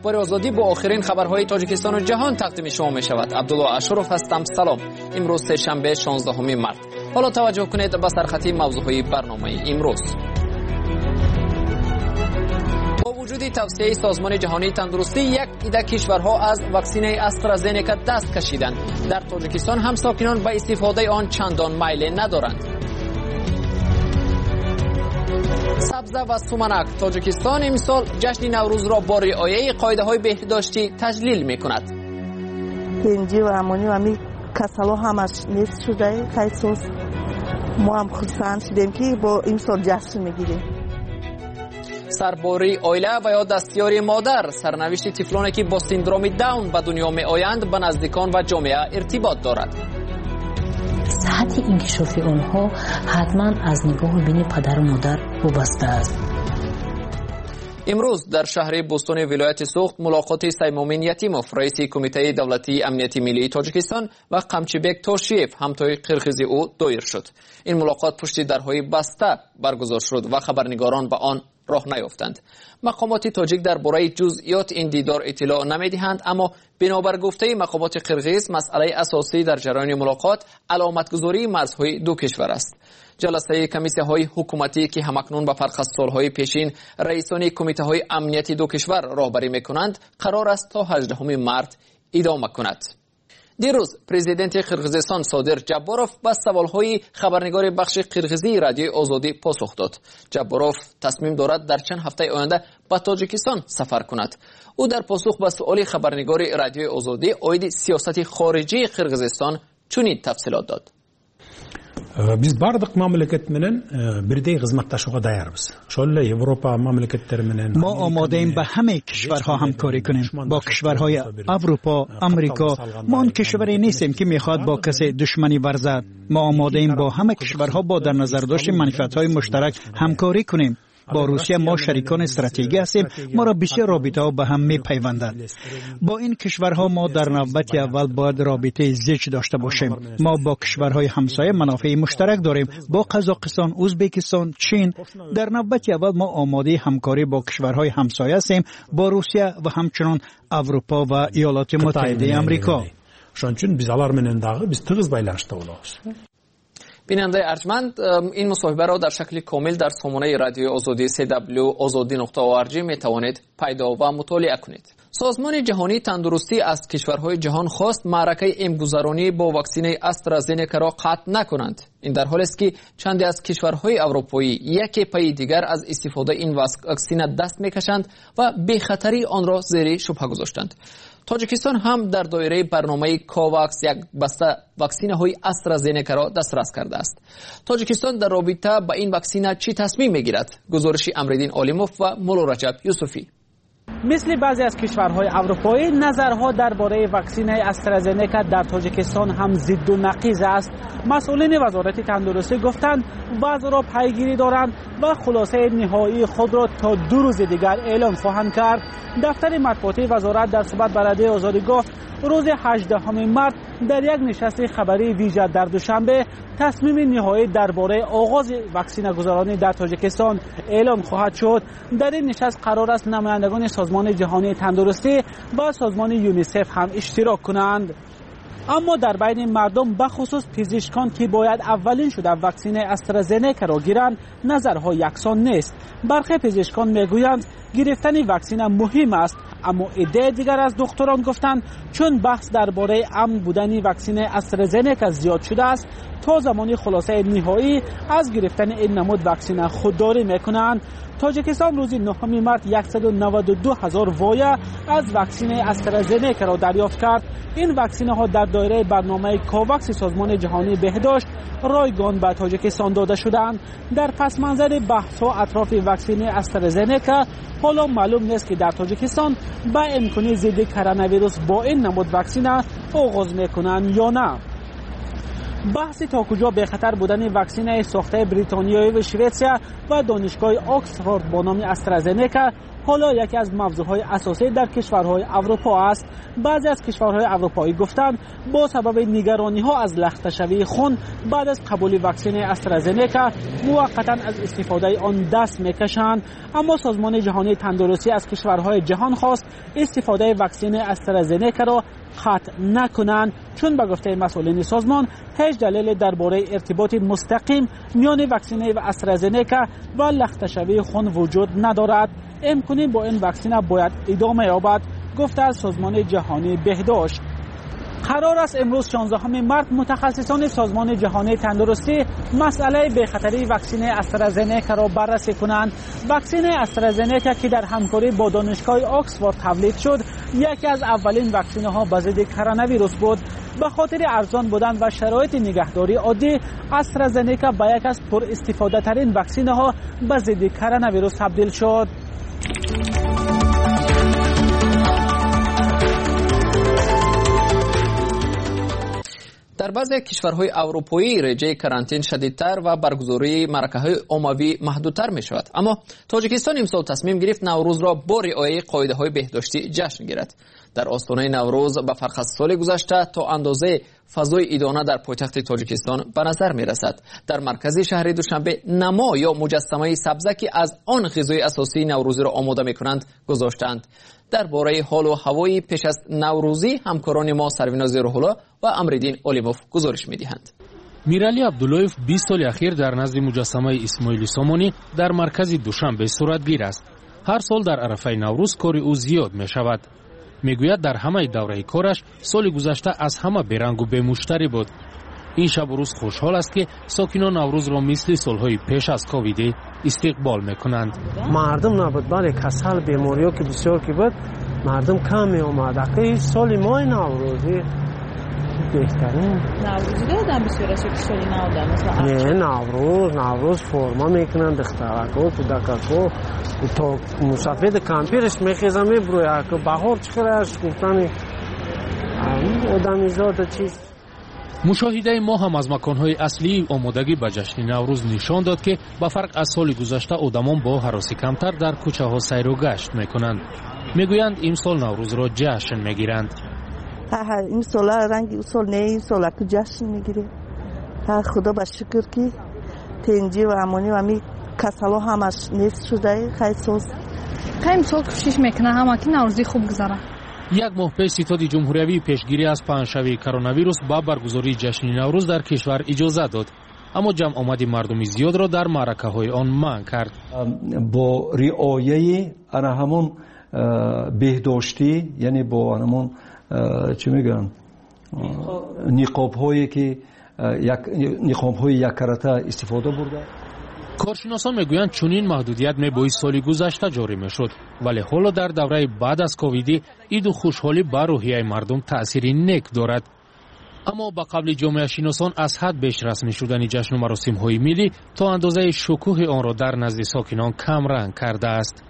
اخبار آزادی با آخرین خبرهای تاجیکستان و جهان تقدیم شما می شود. عبدالله اشرف هستم. سلام. امروز سه‌شنبه 16 مارس. حالا توجه کنید به سرخطی موضوعهای برنامه امروز. با وجود توصیه سازمان جهانی تندرستی، یک عده کشورها از واکسن استرازنکا دست کشیدند. در تاجیکستان هم ساکنان به استفاده آن چندان میل ندارند. سبزه و سومنک. تاجیکستان امسال جشن نوروز را با رعایت قاعده‌های بهداشتی تجلیل می‌کند. پنجی و امونی و امی کسلا همش نیست شده. خیلی ما هم خرسند شدیم که با امسال جشن می‌گیریم. سرباری عائله و یا دستیاری مادر، سرنوشت طفلانی که با سندروم داون به دنیا می‌آیند به نزدیکان و جامعه ارتباط دارد. سطح انکشاف آنها حتما از نگاه بین پدر و مادر وابسته است. امروز در شهر بوستون ولایت سوخت ملاقات سیمومین یتیموف، رئیس کمیته دولتی امنیتی ملی تاجیکستان و قمچیبک تاشیف همتای قرقیزی او دایر شد. این ملاقات پشت درهای بسته برگزار شد و خبرنگاران به آن راه نیافتند. مقامات تاجیک درباره جزئیات این دیدار اطلاع نمیدهند، اما بنابر گفته مقامات قرقیز مسئله اساسی در جریان ملاقات علامتگذاری مرزهای دو کشور است. جلسه کمیسیه های حکومتی که همکنون به فرق از سالهای پیشین رئیسان کمیته های امنیتی دو کشور راهبری میکنند قرار است تا 18 مارس ادامه کند. دیروز پرزیدنت قرقیزستان صادر جباروف به سوالهای خبرنگار بخش قرقیزی رادیوی آزادی پاسخ داد. جباروف تصمیم دارد در چند هفته آینده به تاجیکستان سفر کند. او در پاسخ به سوال خبرنگار رادیوی آزادی اوید سیاست خارجی قرقیزستان چنین تفصیلات داد. Biz bardıq mamlakat bilan birday xizmatlashuga tayyormiz. Sho'lla Yevropa mamlakatlari bilan ما آماده ایم به همه کشورها همکاری کنیم. با کشورهای اروپا، آمریکا. ما آن کشوری نیستیم که میخواد با کسی دشمنی ورزد. ما آماده ایم با همه کشورها با در نظر داشت منفعت‌های مشترک همکاری کنیم. با روسیه ما شریکان استراتژیکی هستیم. ما را بسیار رابطه‌ها به هم می‌پیوندند. با این کشورها ما در نوبت اول باید رابطه زیچ داشته باشیم. ما با کشورهای همسایه منافع مشترک داریم. با قزاقستان، ازبکستان، چین. در نوبت اول ما آماده همکاری با کشورهای همسایه هستیم، با روسیه و همچنین اروپا و ایالات متحده آمریکا. شون چون biz alar bilan dag'i biz tig'iz baylanishda bo'lamiz. بیننده ارجمند، این مصاحبه را در شکل کامل در سامانه رادیوی آزادی www.azadi.org می توانید پیدا و مطالعه کنید. سازمان جهانی تندرستی از کشورهای جهان خواست معرکه امگذرانی با واکسن استرازنکا را قطع نکنند. این در حالی است که چندی از کشورهای اروپایی یک پای دیگر از استفاده این واکسن دست میکشند و بی خطری آن را زیر شبهه گذاشتند. تاجیکستان هم در دایره برنامه کوواکس یک بسته واکسینه های استرازنکا را دسترس کرده است. تاجیکستان در رابطه با این واکسینه چی تصمیم میگیرد؟ گزارش امردین عالموف و مولا رجب یوسفی. مثل بعضی از کشورهای اروپایی، نظرها درباره واکسن استرازنکا در تاجیکستان هم ضد و نقیض است. مسئولین وزارت تندرستی گفتند وضع را پیگیری دارند و خلاصه نهایی خود را تا 2 روز دیگر اعلام خواهند کرد. دفتر مطبوعاتی وزارت در صحبت با رادیوی آزادی گفت روز 18 مارس در یک نشست خبری ویژه در دوشنبه تصمیم نهایی درباره آغاز واکسن گذرانی در تاجیکستان اعلام خواهد شد. در این نشست قرار است نمایندگان سازمان جهانی تندرستی و سازمان یونیسف هم اشتراک کنند. اما در بین مردم بخصوص پزشکان که باید اولین شده واکسن استرازنکا را گیرند نظرها یکسان نیست. برخی پزشکان میگویند گرفتن واکسن مهم است، اما ایده دیگر از دکتران گفتند چون بحث درباره امن بودن واکسن استرازنکا زیاد شده است تا زمانی خلاصه نهایی از گرفتن این نمود واکسن خودداری میکنند. تاجیکستان روز 9 مارس 192,000 وایه از واکسن استرازنکا را دریافت کرد. این واکسن ها در دایره برنامه کوواکس سازمان جهانی بهداشت رایگان به تاجیکستان داده شدند. در پس منظر بحث ها اطراف واکسن استرازنکا حالا معلوم نیست که در تاجیکستان با امکان ضد کرونا ویروس با این نمود واکسن آغاز میکنند یا نه. بحث تا کجا به خطر بودن واکسن ساخته بریتانیایی و شوئدیا و دانشگاه آکسفورد با نام استرازنکا حالا یکی از موضوعهای اساسی در کشورهای اروپا است. بعضی از کشورهای اروپایی گفتند با سبب نگرانی‌ها از لخته‌شوی خون بعد از قبول واکسن استرازنکا موقتا از استفاده آن دست می‌کشند، اما سازمان جهانی تندرستی از کشورهای جهان خواست استفاده واکسن استرازنکا را قطع نکنند، چون به گفته مسئولین سازمان هیچ دلیل درباره ارتباط مستقیم میان واکسن و استرازنکا و لخته‌شوی خون وجود ندارد. امکانی با این واکسن باید ادامه یابد، گفته از سازمان جهانی بهداشت. قرار است امروز 16 مارس متخصصان سازمان جهانی تندرستی مسئله بخطری واکسن استرازنکا را بررسی کنند. واکسن استرازنکا که در همکاری با دانشگاه آکسفورد تولید شد، یکی از اولین واکسن ها به ضد کرونا ویروس بود. به خاطر ارزان بودن و شرایط نگهداری عادی، استرازنکا به یک از پر استفاده ترین واکسن ها به ضد کرونا ویروس تبدیل شد. در بعضی کشورهای اروپایی رژه کرانتین شدیدتر و برگزاری معرکه‌های عمومی محدودتر می شود، اما تاجیکستان امسال تصمیم گرفت نوروز را با رعایت قاعده‌های بهداشتی جشن گیرد. در آستانه نوروز به فرق از سال گذشته تا اندازه فضای ایدانه در پایتخت تاجیکستان به نظر می رسد. در مرکز شهر دوشنبه نما یا مجسمه سبزه که از آن غذای اساسی نوروزی را آماده می کنند گذاشتند. درباره حال و هوای پیش از نوروزی همکاران ما سرویناز روح‌الله و امردین اولیموف گزارش می دهند. میرالی عبداللهیف 20 سال اخیر در نزد مجسمه اسماعیل سامانی در مرکز دوشنبه صورتگیر است. هر سال در عرفه نوروز کار او زیاد می شود. میگوید در همه دوره کارش سال گذشته از همه بیرنگ و بیمشتری بود. این شب و روز خوشحال است که ساکنان نوروز را مثل سالهای پیش از کووید استقبال میکنند. مردم نبود، برای کسل بیماری‌ها که بسیار که بود مردم کم می آمد. اگه سال ماه نوروزی بهترین نوروزی دادم بسیار است که سالی نودم. نه نوروز فرما میکنند دخترکو تو دککو تا مسافر کمپیرش میخیزم میبروی که بهار چخرش گفتن آدمیزاد چیز. مشاهده ما هم از مکانهای اصلی آمادگی به جشن نوروز نشان داد که به فرق از سال گذشته آدمان با هراسی کمتر در کوچه ها سیر و گشت میکنند. میگویند این سال نوروز را جشن میگیرند. این سال رنگی سال نه، این سال که جشن میگیره. خدا با شکر که تنجی و امانی و می کسلا همش نیست شده. خیلی سوز خیلی سال کوشش میکنه همه که نوروزی خوب گذره. یک ماه پیش ستاد جمهوری پیشگیری از پنه‌شوی کرونا ویروس با برگزاری جشن نوروز در کشور اجازه داد، اما جمع آمد مردمی زیاد را در معرکه‌های آن منع کرد. با رعایت همون بهداشتی، یعنی با همون چی میگن نقاب‌هایی که نقاب‌های یک کرته استفاده برده. کارشناسان میگویند چنین محدودیت میباید سال گذشته جاری میشد، ولی حالا در دوره بعد از کووید عید و خوشحالی بر روحیه مردم تأثیری نیک دارد. اما با قبل جامعه شناسان از حد بیش رسمی شدن جشن و مراسم های ملی تا اندازه شکوه آن را در نزد ساکنان کم رنگ کرده است.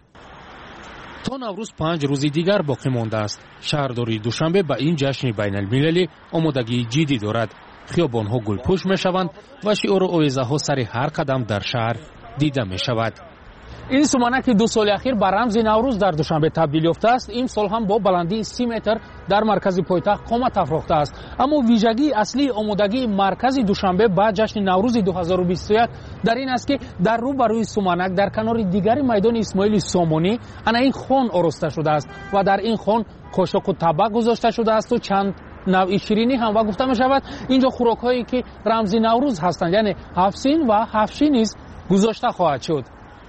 تا نوروز 5 روز دیگر باقی مانده است. شهرداری دوشنبه به این جشن بین المللی آمادگی جدی دارد. خیابان‌ها گلپوش می‌شوند و شعار و آویزه‌ها سر هر قدم در شهر دیده می‌شود. این سومنک 2 سال اخیر به رمز نوروز در دوشنبه تبدیل یافته است. این سال هم با بلندی 30 متر در مرکز پایتخت قامت افراخته است. اما ویژگی اصلی آمادگی مرکز دوشنبه با جشن نوروز 2021 در این است که در روبروی سومنک در کنار دیگر میدان اسماعیل سامانی این خان آراسته شده است و در این خان قاشق و طبق گذاشته شده است و چند نوع شیرینی هم و گفته می شود اینجا خوراک هایی که رمزی نوروز هستند، یعنی هفسین و هفشی نیز گذاشته خواهد شد.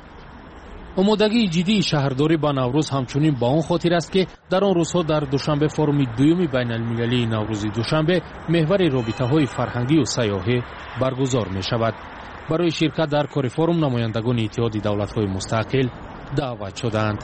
آمادگی جدی شهرداری با نوروز همچنین با آن خاطر است که در آن روزها در دوشنبه فروم دوم بین المللی نوروزی دوشنبه محور رابطه های فرهنگی و سیاحی برگزار می شود. برای شرکت در کار فروم نمایندگان اتحاد دولت های مستقل دعوت شدند.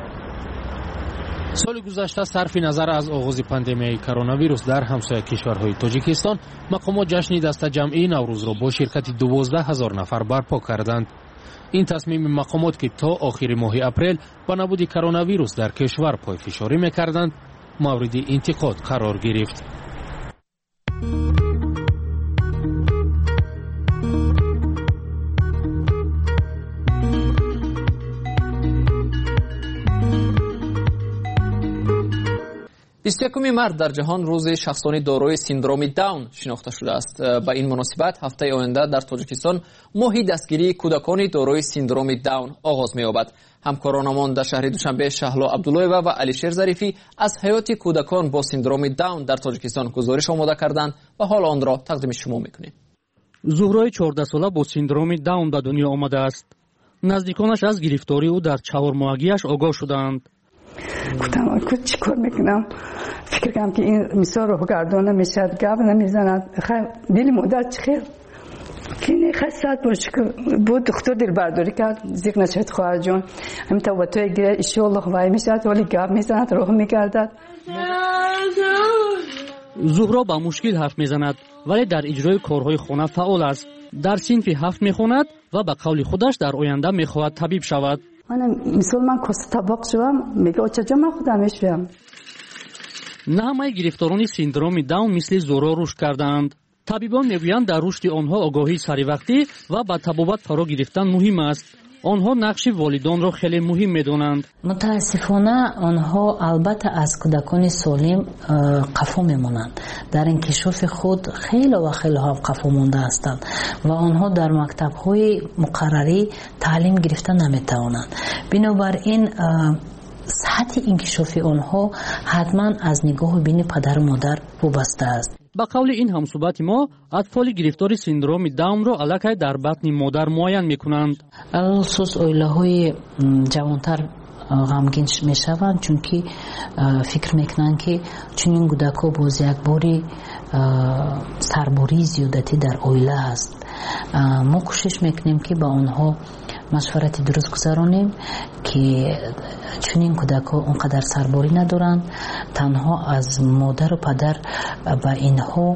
سال گذشته صرف نظر از آغاز پاندمی کرونا ویروس در همسایه کشورهای تاجیکستان مقامات جشن دسته جمعی نوروز را با شرکت 12,000 نفر برپا کردند. این تصمیم مقامات که تا آخر ماه اپریل با نبود کرونا ویروس در کشور پایفشاری می‌کردند مورد انتقاد قرار گرفت. 21 مارس در جهان روز شخصانی دارای سیندروم داون شناخته شده است. با این مناسبت هفته آینده در تاجیکستان ماه دستگیری کودکان دارای سیندروم داون آغاز می‌یابد. همکارانمان در شهر دوشنبه شهلا عبداللهیوه و علیشیر ظریفی از حیات کودکان با سیندروم داون در تاجیکستان گزارش آماده کردند و حال آن را تقدیم شما می‌کنیم. زهرای 14 ساله با سیندروم داون به دنیا آمده است. نزدیکانش از گرفتاری او در 4 ماهگیش آگاه شدند. گفتم چی کار میکنم؟ فکر کنم که این مثال رو گردانه میشد، گپ نمیزند. خیلی دل مادر چخیر که این خستت باشه که بود دکتر دل برداری کرد زیق نشد خواهر جان همین تا توی گیره ایشالله وای میشد ولی گپ میزند روح میگردد. زهرا با مشکل حرف میزند ولی در اجرای کارهای خانه فعال است. در صنف 7 میخواند و به قول خودش در آینده میخواهد طبیب شود. من کاسه طباق شدم میگه چجا من خودم میشویم. نه همه گرفتاران سیندروم داون مثل زهرا رشد کردند. طبیبان میگویند در رشد آنها آگاهی سری وقتی و با طبابت فرا گرفتن مهم است. آنها نقش والدان را خیلی مهم میدانند. متاسفانه آنها البته از کودکان سالم قفا میمانند. در انکشاف خود خیلی و خیلی ها قفا مانده هستند و آنها در مکتب‌های مقرری تعلیم گرفتن نمیتوانند. بنابراین سطح انکشاف آنها حتما از نگاه بین پدر و مادر وابسته است. با قول این همصحبت ما اطفال گرفتار سیندروم داون را الکی در بطن مادر معاین میکنند. خصوص اویله‌های جوانتر غمگین میشوند چون که فکر میکنند که چون این کودک‌ها باز یک باری سرباری زیادتی در اویله است. ما کوشش میکنیم که با آنها مشورت درست گذارانیم که چون این کودک‌ها اونقدر سرباری ندارند، تنها از مادر و پدر و اینها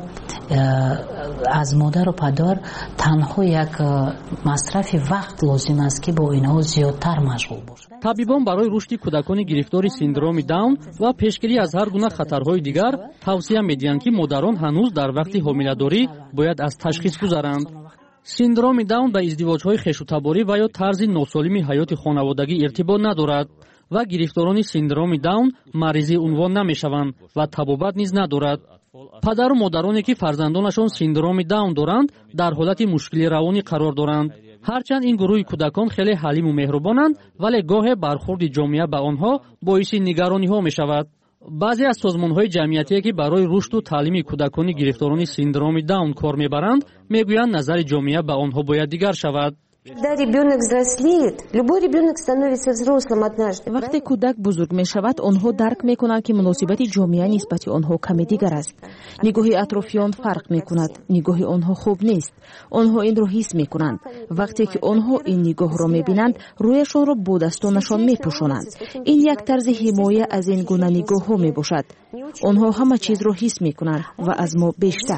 از مادر و پدر تنها یک مصرف وقت لازم است که با اینها زیادتر مشغول باشند. طبیبان برای رشد کودکان گرفتار سیندروم داون و پیشگیری از هر گونه خطرهای دیگر توصیه می‌دهند که مادران هنوز در وقت حامله‌داری باید از تشخیص گذرند. سیندروم داون با ازدواج‌های خویش‌تباری و یا طرز ناسالم حیات خانوادگی ارتباط ندارد و گرفتاران سیندروم داون مریضی عنوان نمی‌شوند و طبابت نیز ندارد. پدر و مادرانی که فرزندانشان سیندروم داون دارند در حالت مشکل روانی قرار دارند. هرچند این گروه کودکان خیلی حلیم و مهربانند ولی گاه برخورد جامعه به آنها باعث نگرانی‌ها می‌شود. بعضی از سازمان‌های جمعیتی که برای رشد و تعلیم کودکان گرفتاران سیندروم داون کار می‌برند می‌گویند نظر جامعه به آنها باید دیگر شود. وقتی کودک بزرگ می شود آنها درک می کنند که مناسبت جامعه نسبت آنها کمی دیگر است. نگاه اطرافیان فرق می کند. نگاه آنها خوب نیست. آنها این را حس می کنند. وقتی که آنها این نگاه را می بینند رویشان را با دستانشان می پوشانند. این یک طرز حمایه از این گونه نگاه ها می باشد. آنها همه چیز را حس می کنند و از ما بیشتر.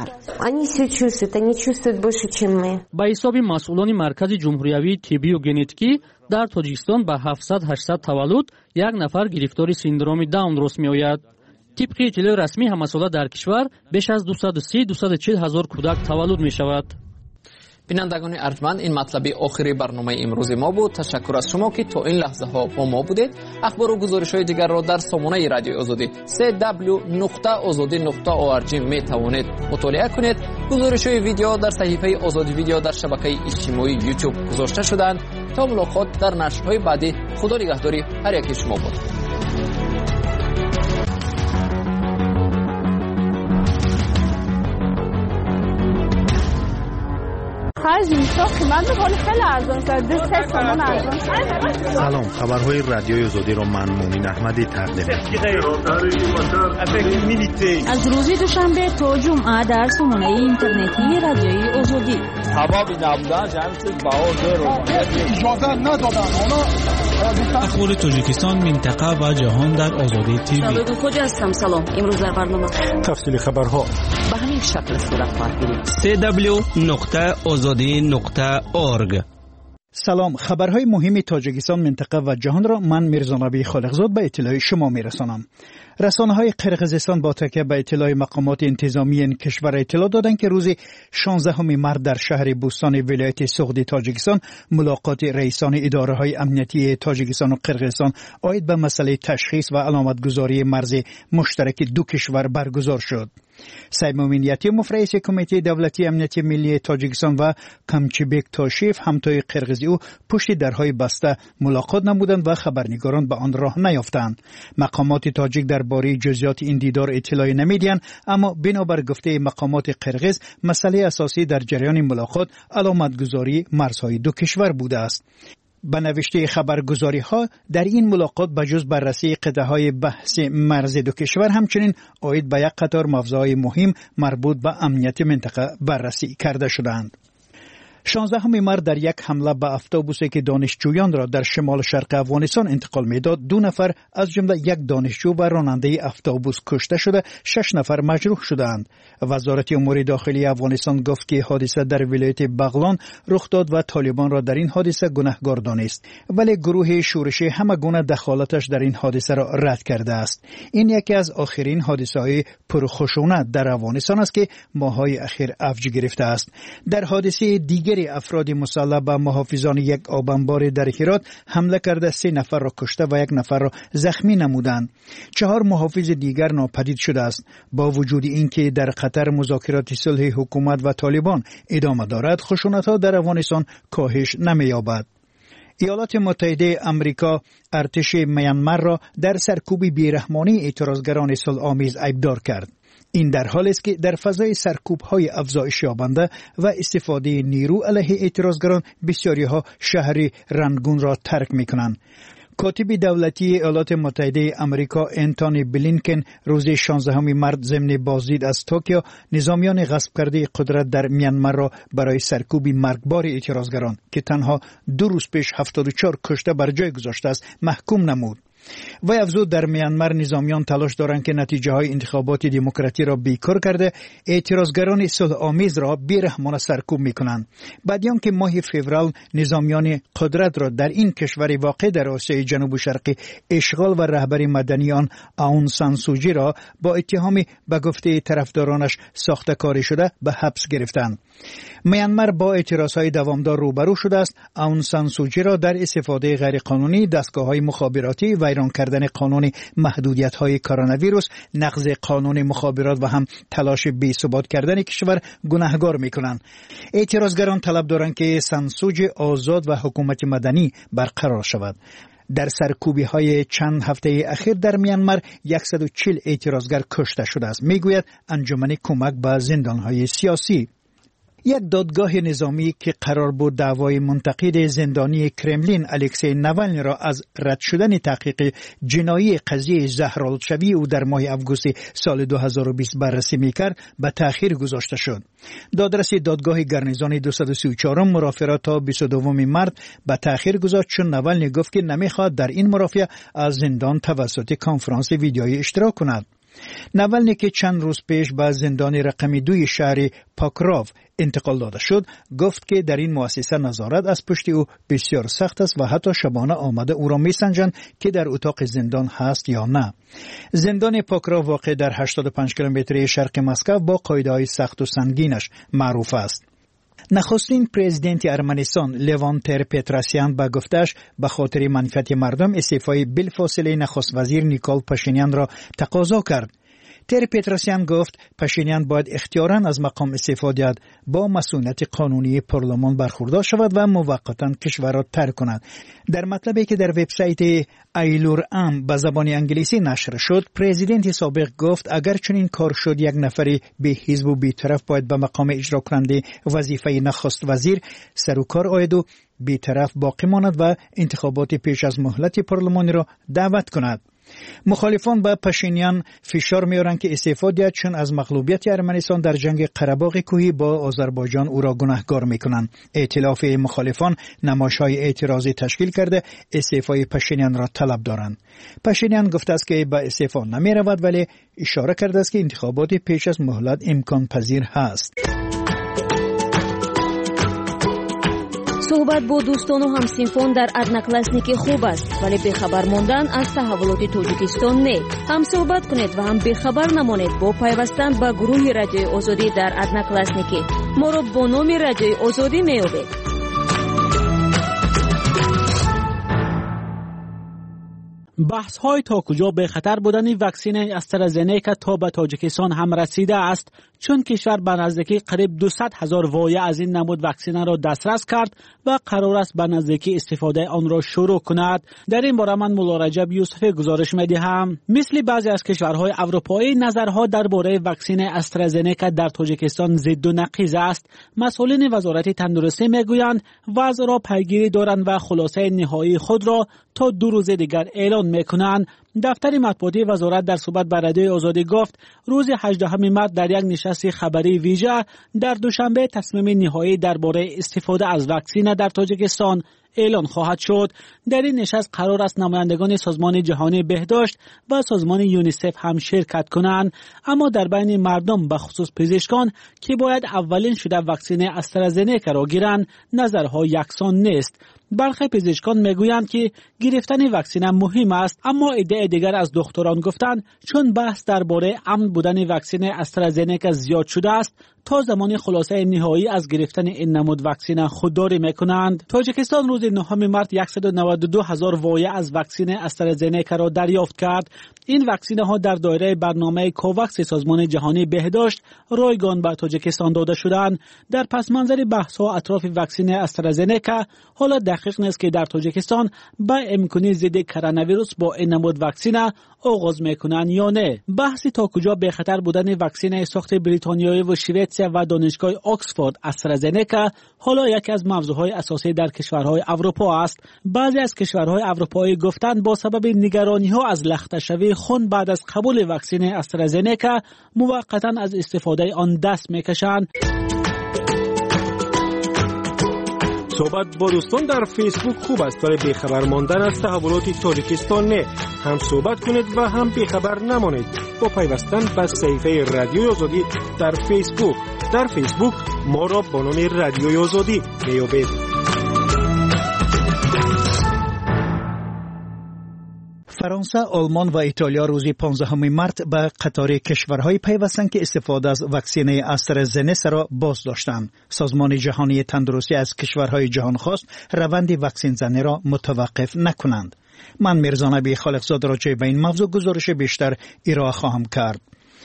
با حساب مسئولان مرکز جمهوریوی طبی و ژنتیکی در تاجیکستان به 700-800 تولد یک نفر گرفتار سیندروم داون رست می‌آید. طبق اطلاع رسمی همساله در کشور بیش از 230-240 هزار کودک تولد می‌شود. بینندگان ارجمند، این مطلب آخری برنامه امروز ما بود. تشکر از شما که تا این لحظه ها با ما بودید. اخبار و گزارش های دیگر را در سامانه رادیو آزادی www.azadi.org می توانید مطالعه کنید. گزارش های ویدیو در صفحه آزادی ویدیو در شبکه اجتماعی یوتیوب گذاشته شدند. تا ملاقات در نشرهای بعدی، خدا نگهداری هر یک شما بود. سلام، خبرهای رادیوی آزادی را من مومن احمدی تقدیم می‌کنم. از روز دوشنبه تا جمعه در سامانه اینترنتی رادیوی آزادی. اخبار تاجیکستان، منطقه و جهان در آزادی تیوی. کجا هستم؟ سلام. امروز در برنامه تفصیل خبرها به همین شکل صورت خواهد گرفت. www.azadi.org. سلام، خبرهای مهم تاجیکستان، منطقه و جهان را من میرزا نبی خالقزاد به اطلاع شما میرسانم. رسانه‌های قرقیزستان با تکیه به اطلاع مقامات انتظامی این کشور اطلاع دادند که روز 16 مارس در شهر بوستان ولایت سغدی تاجیکستان ملاقات رئیسان اداره‌های امنیتی تاجیکستان و قرقیزستان عاید به مسئله تشخیص و علامتگذاری مرز مشترک دو کشور برگزار شد. سیمومین یتیموف رئیس کمیته دولتی امنیتی ملی تاجیکستان و کامچیبک تاشیف همتای قرقیزی او پشت درهای بسته ملاقات نمودند و خبرنگاران به آن راه نیافتند. مقامات تاجیک درباره جزئیات این دیدار اطلاعی نمیدهند، اما بنابر گفته مقامات قرقیز مسئله اساسی در جریان ملاقات علامتگذاری مرزهای دو کشور بوده است. به نوشته خبرگزاری ها در این ملاقات بجز بررسی قطعه های بحث مرز دو کشور همچنین عاید به یک قطار موضوعات مهم مربوط به امنیت منطقه بررسی کرده شدند. 16 مارس در یک حمله به اتوبوسی که دانشجویان را در شمال شرق افغانستان انتقال میداد 2 نفر از جمله یک دانشجو و راننده اتوبوس کشته شده 6 نفر مجروح شدند. وزارت امور داخلی افغانستان گفت که حادثه در ولایت بغلان رخ داد و طالبان را در این حادثه گناهکار دانست، ولی گروه شورشی همه گونه دخالتش در این حادثه را رد کرده است. این یکی از آخرین حادثه‌های پرخشونت در افغانستان است که ماه‌های اخیر افج گرفته است. در حادثه دیگر افراد مسلح به محافظان یک آبانبار در هرات حمله کرده 3 نفر را کشته و 1 نفر را زخمی نمودند. 4 محافظ دیگر ناپدید شده است. با وجود اینکه در قطر مذاکرات صلح حکومت و طالبان ادامه دارد، خشونت‌ها در افغانستان کاهش نمی‌یابد. ایالات متحده آمریکا ارتش میانمار را در سرکوب بیرحمانه اعتراضگران صلح‌آمیز ایبدار کرد. این در حالی است که در فضای سرکوب‌های افزایش یابنده و استفاده نیرو علیه اعتراضگران بسیاری‌ها شهر رنگون را ترک می‌کنند. کاتب دولتی ایالات متحده آمریکا انتونی بلینکن روز 16 مارس ضمن بازدید از توکیو نظامیان غصب کرده قدرت در میانمار را برای سرکوب مرگبار اعتراضگران که تنها 2 روز پیش 74 کشته بر جای گذاشته است محکوم نمود. و افزود در میانمار نظامیان تلاش دارند که نتیجه های انتخابات دموکراتی را بیکار کرده اعتراضگران صلح آمیز را بیرحمانه سرکوب میکنند. بعد که ماه فوریه نظامیان قدرت را در این کشور واقع در آسیای جنوب شرقی اشغال و رهبر مدنی آن آون سان سوچی را با اتهام به گفته طرفدارانش ساخته‌کاری شده به حبس گرفتند. میانمار با اعتراضهای دوامدار روبرو شده است. آون سان سوچی را در استفاده غیرقانونی دستگاه‌های مخابراتی و ویران کردن قانون محدودیت‌های کرونا ویروس، نقض قانون مخابرات و هم تلاش بی‌ثبات کردن کشور گناهکار می‌کنند. اعتراضگران طلب دارند که سان سوچی آزاد و حکومت مدنی برقرار شود. در سرکوبی‌های چند هفته اخیر در میانمار 140 اعتراضگر کشته شده است، میگوید انجمن کمک به زندان‌های سیاسی. یک دادگاه نظامی که قرار بود دعوای منتقد زندانی کرملین الکسی ناوالنی را از رد شدن تحقیق جنایی قضیه زهرالشوی او در ماه آگوست سال 2020 بررسی میکرد به تأخیر گذاشته شد. دادرس دادگاه گرنیزان 234 مرافعه را تا 22 مارس به تأخیر گذاشت چون ناوالنی گفت که نمیخواد در این مرافعه از زندان توسط کنفرانس ویدیویی اشتراک کند. ناوالنی که چند روز پیش به زندان رقم 2 شهر پاکراف انتقال داده شد، گفت که در این مؤسسه نظارت از پشت او بسیار سخت است و حتی شبانه آمده او را میسنجند که در اتاق زندان هست یا نه. زندان پاکراف واقع در 85 کیلومتری شرق مسکو با قایده‌های سخت و سنگینش معروف است. نخستین پرزیدنت ارمنستان لوان تر پتراسیان با گفتش به خاطر منفعت مردم استعفای بلافاصله نخست وزیر نیکول پاشینیان را تقاضا کرد. تر پتراسیان گفت پاشینیان باید اختیاراً از مقام استعفا دهد، با مسئولیت قانونی پارلمان برخوردار شود و موقتاً کشور را ترک کند. در مطلبی که در وبسایت ایلور ام به زبان انگلیسی نشر شد، پرزیدنت سابق گفت اگر چنین کار شد یک نفر به حزب و بی‌طرف باید به مقام اجرا کننده وظیفه نخست وزیر سر و کار آید و بی‌طرف باقی ماند و انتخابات پیش از مهلت پارلمانی را دعوت کند. مخالفان به پاشینیان فشار می‌آورند که استعفا دهد چون از مغلوبیت ارمنستان در جنگ قره‌باغ کوهی با آذربایجان او را گناهکار می‌کنند. ائتلاف مخالفان نمایش‌های اعتراضی تشکیل کرده استعفای پاشینیان را طلب دارند. پاشینیان گفته است که به استعفا نمی‌رود، ولی اشاره کرده است که انتخابات پیش از مهلت امکان پذیر است. صحبت با دوستان و همسینفان در ادناکلاسنیک خوب است، ولی بخبر ماندن از تحولات تاجیکستان نه. هم صحبت کنید و هم بخبر نمانید با پیوستن به گروه رادیوی آزادی در ادناکلاسنیک. ما را با نام رادیوی آزادی میابید. بحث های تا کجا به خطر بودن واکسن استرازنیکا تا به تاجیکستان هم رسیده است، چون کشور به نزدیکی قریب 200,000 وایه از این نمود واکسن را دسترس کرد و قرار است به نزدیکی استفاده آن را شروع کند. در این باره من مولا رجب یوسفی گزارش می‌دهم. مثل بعضی از کشورهای اروپایی، نظرها درباره واکسن استرازنیکا در تاجیکستان ضد و نقیض است. مسئولین وزارت تندرستی میگویند وضع را پیگیری دارند و خلاصه نهایی خود را تا 2 روز دیگر اعلان میکنند. دفتر مطبوعاتی وزارت در صحبت با رادیوی آزادی گفت روز 18 مارس در یک نشست خبری ویژه در دوشنبه تصمیم نهایی درباره استفاده از واکسن در تاجیکستان اعلان خواهد شد. در این نشست قرار است نمایندگان سازمان جهانی بهداشت و سازمان یونیسف هم شرکت کنند، اما در بین مردم به خصوص پزشکان که باید اولین شده واکسن استرازنیکا را گیرند نظرها یکسان نیست. برخی پزشکان میگویند که گرفتن واکسن مهم است، اما ایده دیگر از دکتران گفتند چون بحث درباره امن بودن واکسن استرازنیکا زیاد شده است، تا زمان خلاصه نهایی از گرفتن این نمود واکسن خودداری میکنند. تاجیکستان روز 9 مارس 192,000 وایه از واکسن استرازنیکا را دریافت کرد. این واکسن ها در دایره برنامه کوواکس سازمان جهانی بهداشت رایگان به تاجیکستان داده شدند. در پس منظر بحث ها اطراف واکسن استرازنیکا حالا دقیق نیست که در تاجیکستان با امکانی ضد کرونا ویروس با این نمود واکسن آغاز میکنند یا نه. بحثی تا کجا به خطر بودن واکسن ساخت بریتانیایی و سوئیسرا و دانشگاه آکسفورد استرازنیکا حالا یکی از موضوعهای اساسی در کشورهای اروپا است. بعضی از کشورهای اروپایی گفتند با سبب نگرانی‌ها از لخته‌شوی خون بعد از قبول واکسن استرازنیکا موقتا از استفاده آن دست میکشند. صحبت با دوستان در فیسبوک خوب است، ولی بیخبر ماندن از تحولات تاجیکستان نه. هم صحبت کنید و هم بیخبر نمانید با پیوستن به صفحه رادیوی آزادی در فیسبوک. در فیسبوک ما را با نام رادیوی آزادی میابید. فرانسه، آلمان و ایتالیا روز 15 مارس به قطار کشورهای پیوستند که استفاده از واکسن استرازنیکا را باز داشتند. سازمان جهانی تندرستی از کشورهای جهان خواست روند واکسن زنی را متوقف نکنند. من میرزا نبی خالقزاد راجع به این موضوع گزارش بیشتر ارائه خواهم کرد.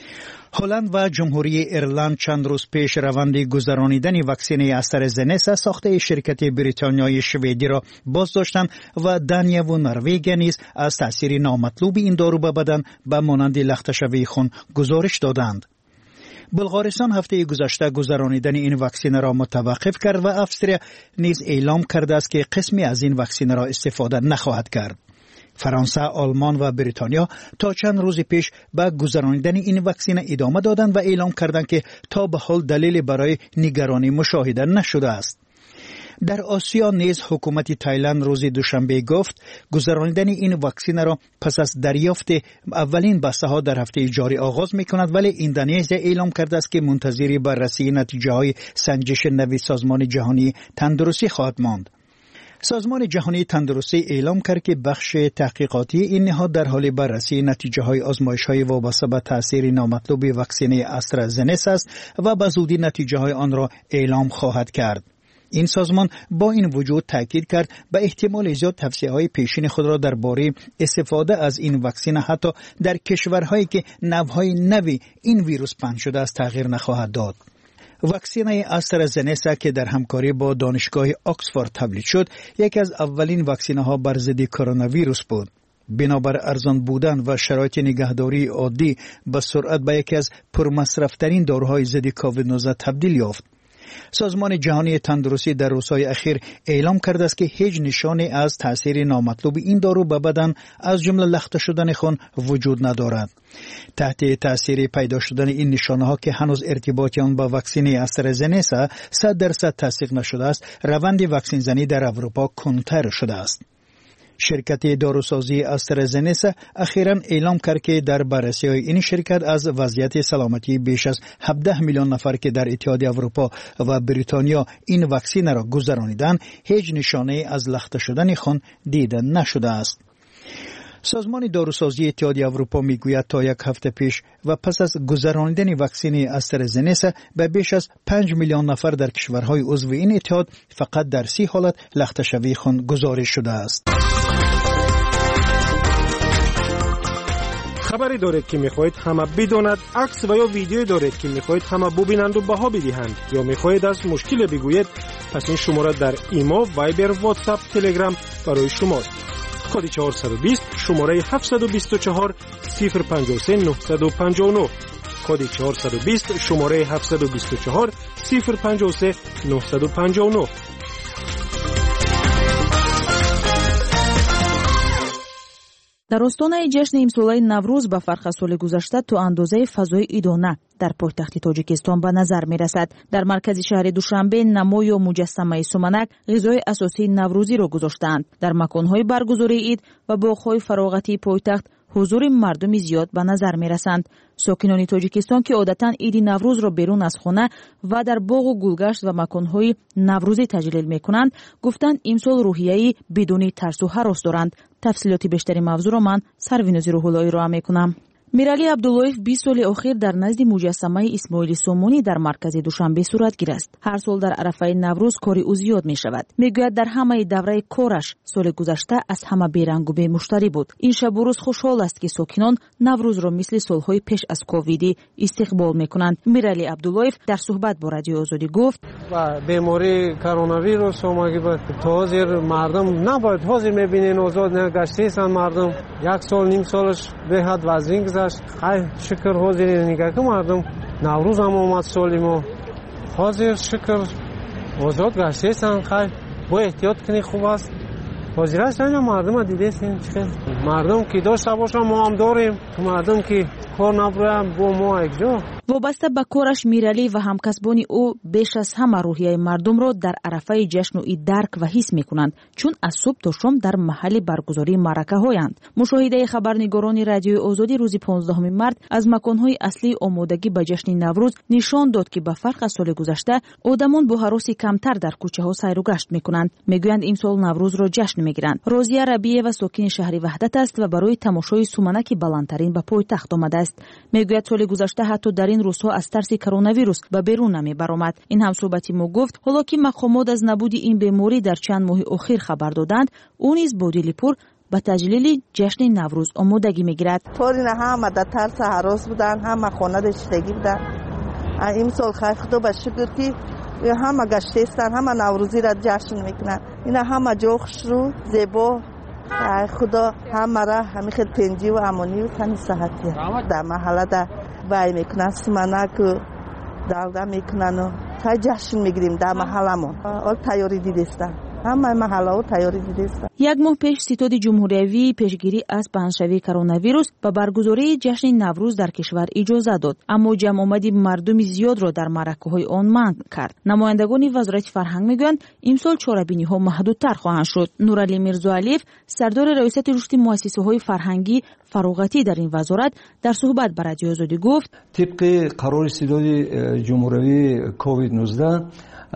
هلند و جمهوری ایرلند چند روز پیش روند گذرانیدن واکسن استرازنیکا ساخته شرکت بریتانیایی شوئدی را باز داشتند و دانیا و نروژ نیز از تاثیر نامطلوب این دارو به بدن به مانند لخته‌شوی خون گزارش دادند. بلغارستان هفته گذشته گذرانیدن این واکسن را متوقف کرد و افسریا نیز اعلام کرده است که قسمی از این واکسن را استفاده نخواهد کرد. فرانسه، آلمان و بریتانیا تا چند روز پیش به گذرانیدن این واکسن ادامه دادند و اعلام کردند که تا به حال دلیلی برای نگرانی مشاهده نشده است. در آسیا نیز حکومت تایلند روز دوشنبه گفت گذرانیدن این واکسن را پس از دریافت اولین بسته ها در هفته جاری آغاز می کند، ولی اندونزیا اعلام کرده است که منتظر بررسی نتیجه های سنجش نوی سازمان جهانی تندرستی خواهد ماند. سازمان جهانی تندرستی اعلام کرد که بخش تحقیقاتی این نهاد در حال بررسی نتیجه های آزمایش های وابسته به تاثیر نامطلوب واکسن استرازنیکا است و به زودی نتیجه های آن را اعلام خواهد کرد. این سازمان با این وجود تاکید کرد به احتمال زیاد توصیه‌های پیشین خود را درباره استفاده از این واکسن حتی در کشورهایی که نوع‌های نوی این ویروس پنهان شده است تغییر نخواهد داد. واکسن استرازنیکا که در همکاری با دانشگاه آکسفورد تولید شد، یکی از اولین واکسن‌ها بر ضد کرونا ویروس بود. بنابر ارزان بودن و شرایط نگهداری عادی به سرعت به یکی از پرمصرف‌ترین داروهای ضد کووید 19 تبدیل یافت. سازمان جهانی تندرستی در روزهای اخیر اعلام کرده است که هیچ نشانی از تاثیر نامطلوب این دارو به بدن از جمله لخته شدن خون وجود ندارد. تحت تاثیر پیدا شدن این نشانه‌ها که هنوز ارتباطی آن با واکسن استرازنیکا 100% تصدیق نشده است، روند واکسن زنی در اروپا کندتر شده است. شرکت داروسازی استرازنیکا اخیراً اعلام کرد که در بررسی‌های این شرکت از وضعیت سلامتی بیش از 17 میلیون نفر که در اتحادیه اروپا و بریتانیا این واکسن را گذرانیدند هیچ نشانه از لخته شدن خون دیده نشده است. سازمان داروسازی اتحادیه اروپا میگوید تا یک هفته پیش و پس از گذرانیدن واکسن استرازنیکا به بیش از 5 میلیون نفر در کشورهای عضو این اتحاد فقط در 30 حالت لخته شوی خون گزارش شده است. خبری دارید که میخواهید همه بداند، عکس و یا ویدیو دارید که میخواهید همه ببینند و بها بدهند یا میخواهید از مشکل بگویید، پس این شماره در ایما، وایبر، واتساپ، تلگرام برای شماست. کد 420 شماره 724 053 959 کد 420 شماره 724 053 959. در استانه جشن امسالای نوروز به فرق از سال گذشته تو اندازه فضای ایدانه در پایتخت تاجیکستان به نظر می رسد. در مرکز شهر دوشنبه نمای و مجسمه سومنک غذای اساسی نوروزی را گذاشتند. در مکانهای برگزاری عید و باغ‌های فراغتی پایتخت حضور مردمی زیاد به نظر می رسند. ساکنان تاجیکستان که عادتاً عید نوروز را بیرون از خانه و در باغ و گلگشت و مکانهای نوروزی تجلیل می کنند، گفتند امسال روحیه‌ای بدون ترس و هراس دارند. تفصیلات بیشتری موضوع را من سروینوزی روح‌اللهی را می کنم. میرالی عبداللهیف 20 سال اخیر در نزد مجسمه اسماعیل سومونی در مرکز دوشنبه صورت گرفت. هر سال در عرفه نوروز کاری او زیاد می شود. میگوید در همه دوره کارش سال گذشته از همه بیرنگ و بی‌مشتری بود. این شب و روز خوشحال است که ساکنان نوروز را مثل سالهای پیش از کووید استقبال میکنند. میرالی عبداللهیف در صحبت با رادیو آزادی گفت: و بیماری کرونا ویروس اومده بود، حاضر مردم نباید حاضر میبینین آزاد نگشتن مردم. یک سال نیم سالش به حد وزین گذشت. خیلی شکر حاضر نگاه که مردم نوروز هم اومد سالی ما حاضر شکر آزاد گشتن. خیلی با احتیاط کنی خوب است. حاضر هستن مردم دیدین چه مردم که داشته باشن ما هم داریم، مردم که کار نبرن با ما یک جا. وابسته به کارش میرالی و همکسبانی او بیش از همه روحیه مردم را در عرفه جشن و عید درک و حس میکنند، چون از صبح تا شام در محل برگزاری معرکه هایند. مشاهده خبرنگاران رادیوی آزادی روز 15 مارس از مکانهای اصلی آمادگی به جشن نوروز نشان داد که به فرق از سال گذشته آدمان با هراسی کمتر در کوچه ها سیر و گشت میکنند. میگویند امسال نوروز را جشن میگیرند. راضیه ربیعه و ساکن شهر وحدت است و برای تماشای سومنک بلندترین به پایتخت آمده است. میگوید سال گذشته حتی در این روزها از ترس کرونا ویروس به بیرون نمی برآمد. این همصحبتی ما گفت حالا که مقامات از نبود این بیماری در چند ماه اخیر خبر دادند، او نیز با دل پر به تجلیل جشن نوروز آمادگی میگیرد. طوری نه همه در ترس هراس بودن، همه خانه داشتگی بودن. این سال خیلی خدا به شکر که همه گشته هستن، همه نوروزی را جشن میکنن. اینا همه جا خوش رو زیبا خدا همه را همین خیلی تنجی و امانی و تنی صحتی در محله در وای میکنن، سمنک و دلده میکنن و تا جشن میگیریم در محلمون. آل تیاری دیدستن، همه محله ها تیاری دیدستن. یک ماه پیش ستاد جمهوریوی پیشگیری از پنهشوی کرونا ویروس با برگزاری جشن نوروز در کشور اجازه داد، اما جمع آمدی مردم زیاد را در معرکه‌های آن منع کرد. نمایندگان وزارت فرهنگ میگویند امسال چاره‌بینی‌ها محدودتر خواهند شد. نورعلی میرزاعلیف سردار ریاست رشد مؤسسه‌های فرهنگی فراغتی در این وزارت در صحبت با رادیو آزادی گفت: طبق قرار ستاد جمهوریوی کووید 19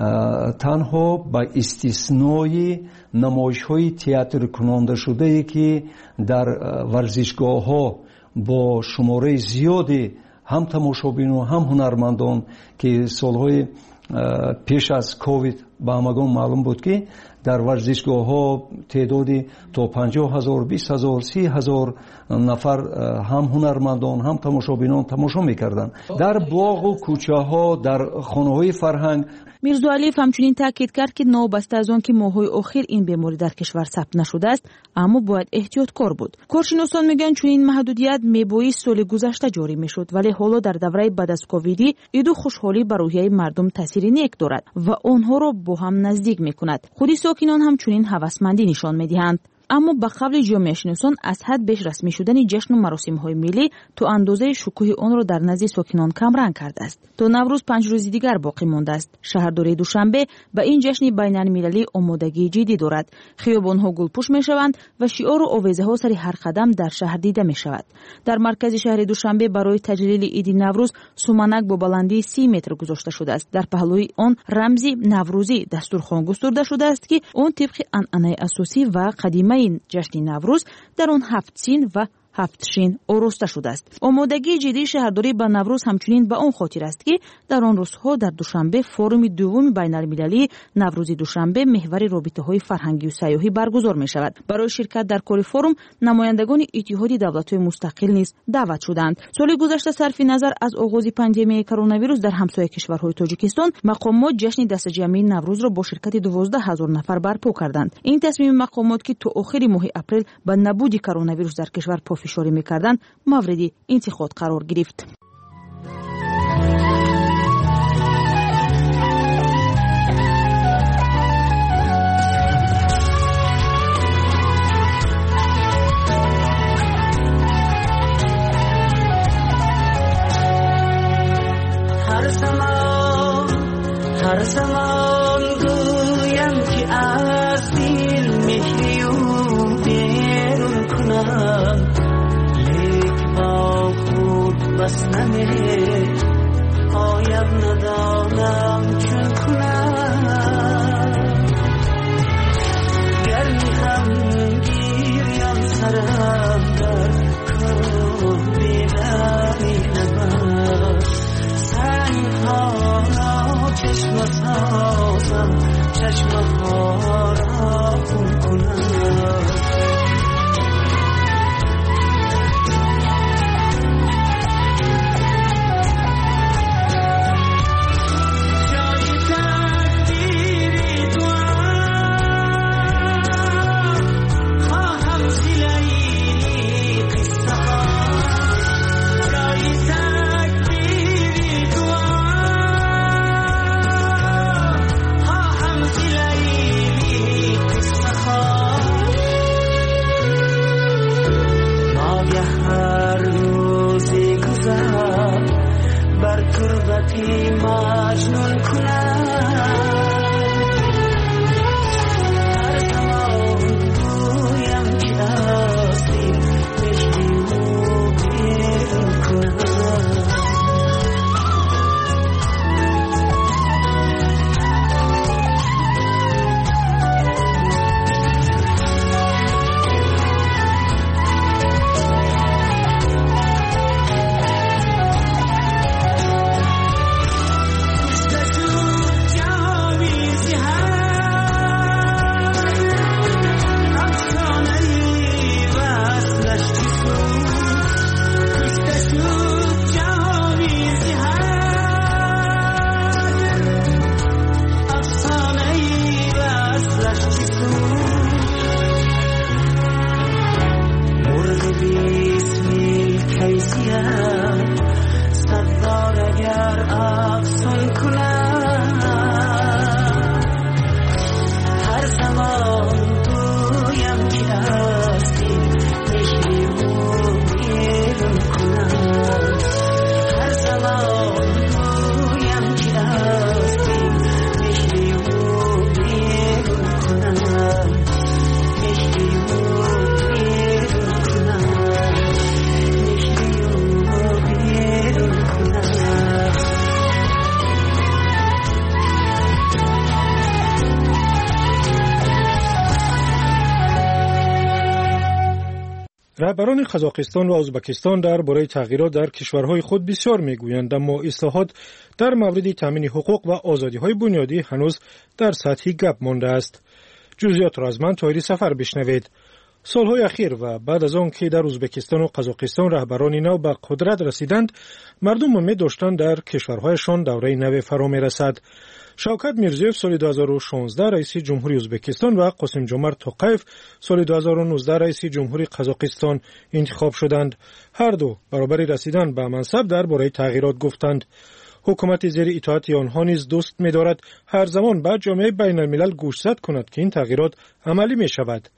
تنها با استثنای نمایش‌های تئاتر کننده شده که در ورزشگاه‌ها با شماره زیادی هم تماشابین و هم هنرمندان که سالهای پیش از کووید به همگان معلوم بود که در ورزشگاه‌ها تعدادی تا 50,000 20,000 30,000 نفر هم هنرمندان هم تماشابینان تماشا می‌کردند. در باغ و کوچه‌ها، در خانه‌های فرهنگ. میرزاعلیف همچنین تاکید کرد که نابسته از آن که ماه‌های اخیر این بیماری در کشور ثبت نشده است، اما باید احتیاطکار بود. کارشناسان میگن چون این محدودیت میبایست سال گذشته جاری میشد، ولی حالا در دوره بعد از کوویدی ایدو خوشحالی بر روحیه مردم تاثیر نیک دارد و آنها را با هم نزدیک میکند. خودی ساکنان همچنین هوسمندی نشان میدهند. اما به قول جامعه شناسان از حد بیش رسمی شدن جشن و مراسم‌های ملی تو اندازه شکوه آن را در نزد ساکنان کم رنگ کرده است. تا نوروز 5 روز دیگر باقی مانده است. شهرداری دوشنبه به این جشن بین‌المللی آمادگی جدی دارد. خیابان‌ها گلپوش می‌شوند و شعار و آویزه‌ها سر هر قدم در شهر دیده می‌شود. در مرکز شهر دوشنبه برای تجلیل عید نوروز سومنک با بلندی 30 متر گذاشته شده است. در پهلوی آن رمزی نوروزی دستورخوان گسترده شده است که آن طبق عنعنه اساسی و قدیمی جشن نوروز در آن 7 سین و 7 شین آراسته شده است. آمادگی جدی شهرداری به نوروز همچنین به آن خاطر است که در آن روزها در دوشنبه فورم دوم بین‌المللی نوروزی دوشنبه محور رابطه‌های فرهنگی و سیاحی برگزار می شود. برای شرکت در کار فورم نمایندگان اتحاد دولت‌های مستقل نیز دعوت شدند. سال گذشته صرف نظر از آغاز پاندمی کرونا ویروس در همسایه کشورهای تاجیکستان مقامات جشن دست جمعی نوروز را با شرکت 12000 نفر برپا کردند. این تصمیم مقامات که تا آخر ماه اپریل به نبود کرونا ویروس در کشور فشاری می‌کردند مورد انتقاد قرار گرفت. هر زمان گویم که از دل مهری و بیرون کنم بس نمیره پایم ندانم چون کنم گر میخم گیریم سرم در کن بیداری نمد سنگها را چشم سازم چشمها را خون کنم مجنون کنم هر زمان گویم که از دل مهری و بیرون کنم رهبران قزاقستان و ازبکستان درباره تغییرات در کشورهای خود بسیار میگویند، اما اصلاحات در مورد تامین حقوق و آزادی‌های بنیادی هنوز در سطح گپ مانده است. جزئیات را از من طاهری سفر بشنوید. سالهای اخیر و بعد از آن که در ازبکستان و قزاقستان رهبران نو به قدرت رسیدند، مردم امید داشتند در کشورهایشان دوره نو فرا می‌رسد. شوکت میرزیوف سال 2016 رئیس جمهوری ازبکستان و قاسم جمرت توقیف سال 2019 رئیس جمهوری قزاقستان انتخاب شدند. هر دو برابر رسیدن به منصب درباره تغییرات گفتند. حکومت زیر اطاعت آنها نیز دوست می‌دارد هر زمان به جامعه بین الملل گوشزد کند که این تغییرات عملی می‌شود.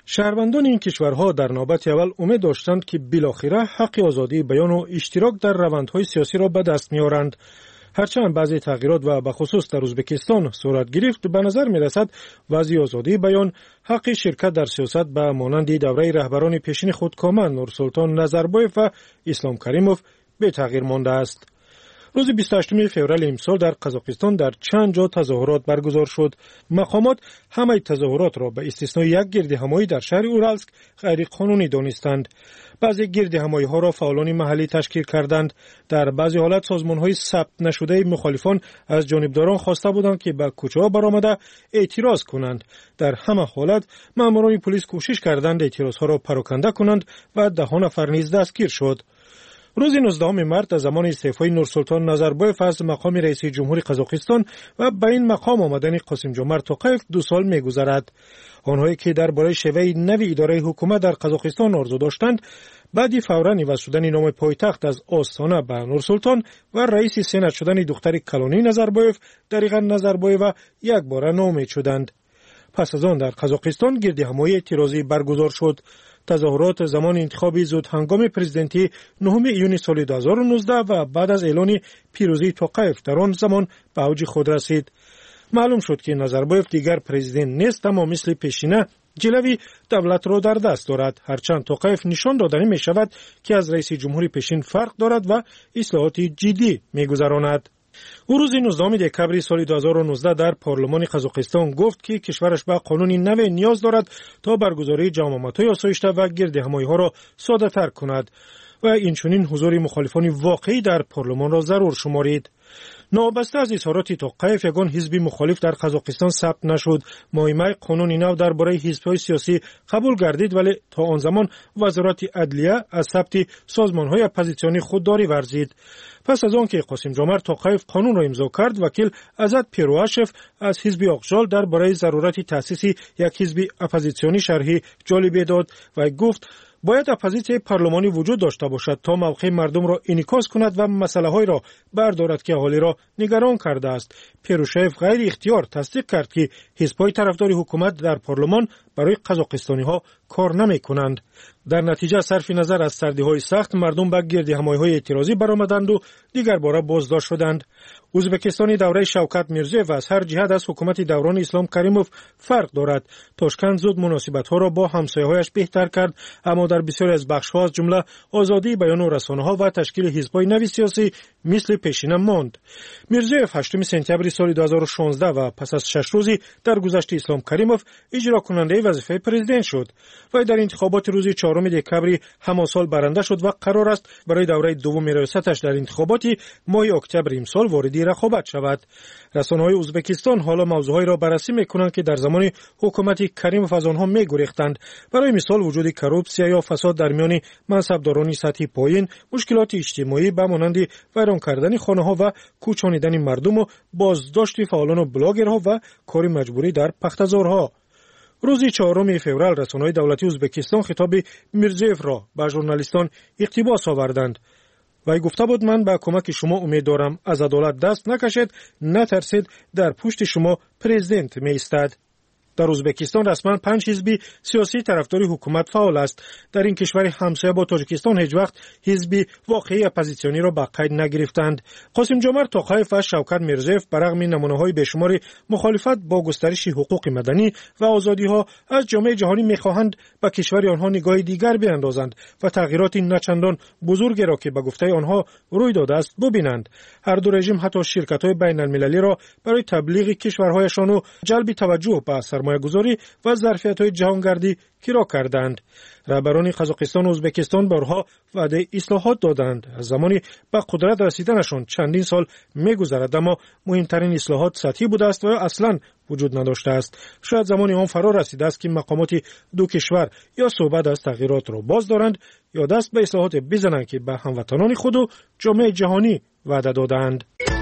شهروندان این کشورها در نوبت اول امید داشتند که بالاخره حق آزادی بیان و اشتراک در روندهای سیاسی را به دست می‌آورند. هرچند بعضی تغییرات و به خصوص در ازبکستان صورت گرفت، به نظر می رسد وضع آزادی بیان، حق شرکت در سیاست به مانند دوره رهبران پیشین خودکامه نورسلطان نظربایف و اسلام کریموف به تغییر مانده است. روز 28 فوریه امسال در قزاقستان در چند جا تظاهرات برگزار شد. مقامات همه تظاهرات را به استثنای یک گردهمایی در شهر اورالسک غیر قانونی دانستند. بعضی گردهمایی ها را فعالان محلی تشکیل کردند. در بعضی حالت سازمان های ثبت نشده مخالفان از جانبداران خواسته بودند که به کوچه ها برآمده اعتراض کنند. در همه حالت ماموران پلیس کوشش کردند اعتراض ها را پراکنده کنند و 10 نفر نیز دستگیر شد. روز 19 مارس از زمان استعفای نورسلطان نظربایف از مقام رئیس جمهور قزاقستان و به این مقام آمدن قاسم جمعت توقیف 2 سال می‌گذرد. آنهایی که درباره شیوه نوی اداره حکومت در قزاقستان آرزو داشتند، بعد فوراً عوض شدن نام پایتخت از آستانه به نورسلطان و رئیس سنا شدن دختر کلانی نظربایف دریغا نظربایف یک بار ناامید شدند. پس از آن در قزاقستان گردهمایی اعتراضی برگزار شد. تظاهرات زمان انتخاب زود هنگام پرزیدنتی 9 ایون سال 2019 و بعد از اعلان پیروزی توقیف در آن زمان به اوج خود رسید. معلوم شد که نظربایف دیگر پرزیدنت نیست، اما مثل پیشینه جلوی دولت را در دست دارد. هرچند توقیف نشان داده می شود که از رئیس جمهوری پیشین فرق دارد و اصلاحات جدی می گذراند. او روز 19 دکبر سال 2019 در پارلمان قزاقستان گفت که کشورش به قانونی نو نیاز دارد تا برگزاری جمع‌آمدهای آسایشته و گردهمایی‌ها را ساده‌تر کند و اینچنین حضور مخالفان واقعی در پارلمان را ضرور شمارید. نابسته از اظهارات توقیف یگان حزب مخالف در قزاقستان ثبت نشد. مهمه قانون نو درباره حزب‌های سیاسی قبول گردید، ولی تا آن زمان وزارت عدلیه از ثبت سازمان‌های اپوزیسیونی خودداری ورزید. پس از آن که قاسم جمعت توقیف قانون را امضا کرد، وکیل عزت پیرواشف از حزب آقجال درباره ضرورت تأسیس یک حزب اپوزیسیونی شرحی جالبی داد و گفت باید اپوزیسیون پارلمانی وجود داشته باشد تا موقع مردم را انعکاس کند و مسائلی را بردارد که اهالی را نگران کرده است. پیروشیف غیر اختیار تصدیق کرد که حزب‌های طرفدار حکومت در پارلمان برای قزاقستانی‌ها کار نمی‌کنند. در نتیجه صرف نظر از سردی‌های سخت مردم به گردهمایی‌های اعتراضی برآمدند و دیگر باره بازداشت شدند. ازبکستان دوره شوکت میرزیف از هر جهت از حکومت دوران اسلام کریموف فرق دارد. تاشکند زود مناسبت‌ها را با همسایه‌هایش بهتر کرد، اما در بسیاری از بخش‌ها از جمله آزادی بیان و رسانه‌ها و تشکیل حزب‌های نوی سیاسی مثل پیشینه ماند. میرزیف 8 سپتامبر سال 2016 و پس از 6 روزی در گذشت اسلام کریموف اجرا کننده وظیفه پرزیدنت شد و در انتخابات روز 4 دکبر همان سال برنده شد و قرار است برای دوره دوم ریاستش در انتخابات ماه اکتبر امسال وارد رقابت شود. رسانه‌های ازبکستان حالا موضوعی را بررسی می‌کنند که در زمان حکومت کریموف از آنها می‌گریختند. برای مثال وجود کروپسیا یا فساد در میان منصبداران سطحی پایین، مشکلات اجتماعی به مانند ویران کردن خانه‌ها و کوچانیدن مردم و بازداشت فعالان و بلاگرها و کار مجبوری در پخته‌زارها. روز 4 فوریه رسانه‌های دولتی ازبکستان خطاب میرزیف را به ژورنالیستان اقتباس آوردند. و گفته بود من به کمک شما امید دارم، از عدالت دست نکشید، نترسید، در پشت شما پرزیدنت می ایستد. در ازبکستان رسما 5 حزب سیاسی طرفدار حکومت فعال است. در این کشور همسایه با تاجیکستان هیچ وقت حزب واقعی اپوزیسیونی را به قید نگرفتند. قاسم جمعت توقیف و شوکت میرزیف برغم نمونه‌های بیشمار مخالفت با گسترش حقوق مدنی و آزادی‌ها از جامعه جهانی می‌خواهند به کشور آنها نگاه دیگر بیاندازند و تغییرات نچندان بزرگی را که به گفته آنها روی داده است ببینند. هر دو رژیم حتی شرکت‌های بین‌المللی را برای تبلیغ کشورهایشان و جلب توجه به سرمایه‌گذاری و ظرفیت‌های جهانگردی کرا کردند. رهبران قزاقستان و ازبکستان بارها وعده اصلاحات دادند. از زمانی به قدرت رسیدنشان چندین سال می‌گذرد، اما مهمترین اصلاحات سطحی بوده است و اصلاً وجود نداشته است. شاید زمانی آن فرا رسیده است که مقامات دو کشور یا صحبت از تغییرات را باز دارند یا دست به اصلاحات بزنند که به هموطنان خود و جامعه جهانی وعده دادند.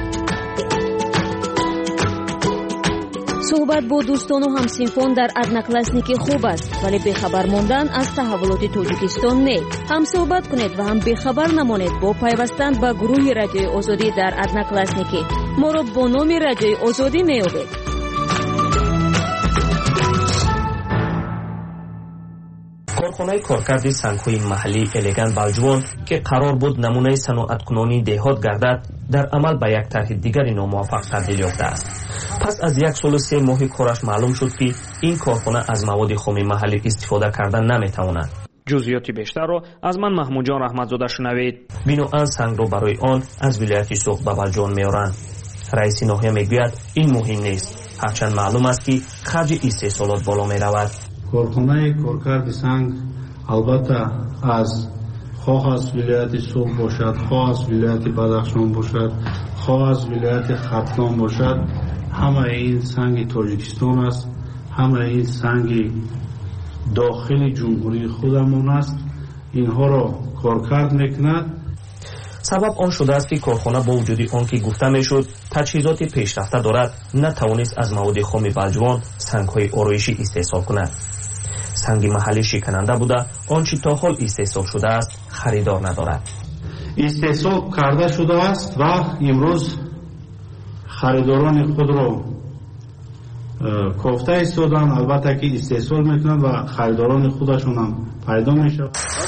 صحبت با دوستان و همسینفان در одноклассники خوب است، ولی بخبر ماندن از تحولات تاجیکستان نه. هم صحبت کنید و هم بخبر نمانید با پیوستن به گروه رادیوی آزادی در одноклассники. ما را با نام رادیوی آزادی می‌یابید. کارخانه کارکرد سنگ‌های محلی الگان بالجوان که قرار بود نمونه صنعت‌کنانی دهات گردد در عمل به یک طرح دیگری ناموفق تبدیل یافته است. پس از 1 سال و 3 ماه کارش معلوم شد که این کارخانه از مواد خام محلی استفاده کردن نمی‌تواند. جزئیات بیشتر را از من محمود جان رحمتزاده شنوید. بناهن سنگ را برای آن از ولایت سوخت به بالجوان می‌آورند. رئیس ناحیه میگوید این مهم نیست، هرچند معلوم است که خرج استحصالات بالا می‌رود. کارخانه کارکرد سنگ البته از خواه از ولایت سوخت باشد، خواه از ولایت بدخشان باشد، خواه از ولایت ختلان باشد، همه این سنگ تاجیکستان است، همه این سنگ داخل جمهوری خودمون است. اینها را کارکرد میکند. سبب آن شده است که کارخانه با وجود آن که گفته میشد تجهیزات پیشرفته دارد نتوانست از مواد خام بالجوان سنگ‌های آرایشی استحصال کند. سنگ محلی شکننده بوده، آنچه تا حال استحصال شده است خریدار ندارد. استحصال کرده شده است و امروز خریداران خود را کافته ایستادن. البته که استحصال میکنند و خریداران خودشون هم پیدا میشه.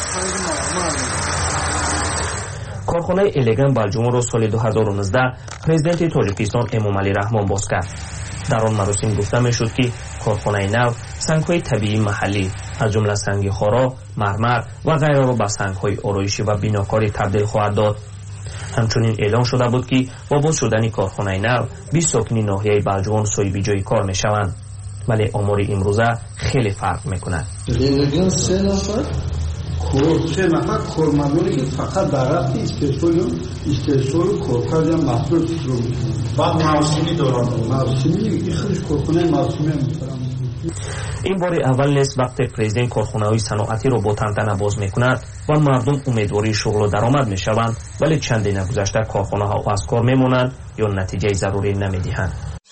کارخانه الگان بالجوان را سال 2019 پرزیدنت تاجیکستان امامعلی رحمان باز کرد. در آن مراسم گفته میشد که کارخانه نو سنگ‌های طبیعی محلی از جمله سنگ خارا، مرمر و غیره را به سنگ‌های آرایشی و بناکاری تبدیل خواهد داد. همچنین اعلام شده بود که با باز شدن کارخانه نو 20 ساکنین ناحیه بالجوان صاحب جای کار میشوند، ولی آمار امروزه خیلی فرق میکند. الگان 3 نفر کارمندانی فقط در رفت استحصال کارکرد یا محصول رو میکنند. بعد موسمی دارند. موسمی خودش کارخانه موسمی هم می‌کنند. این بار اول نیست وقتی پرزیدنت کارخانه‌های صنعتی را با تنتنه باز میکند و مردم امیدواری شغل و درآمد میشوند، ولی چندی نگذشته کارخانه‌ها از کار میمانند یا نتیجه ضروری نمیدهند.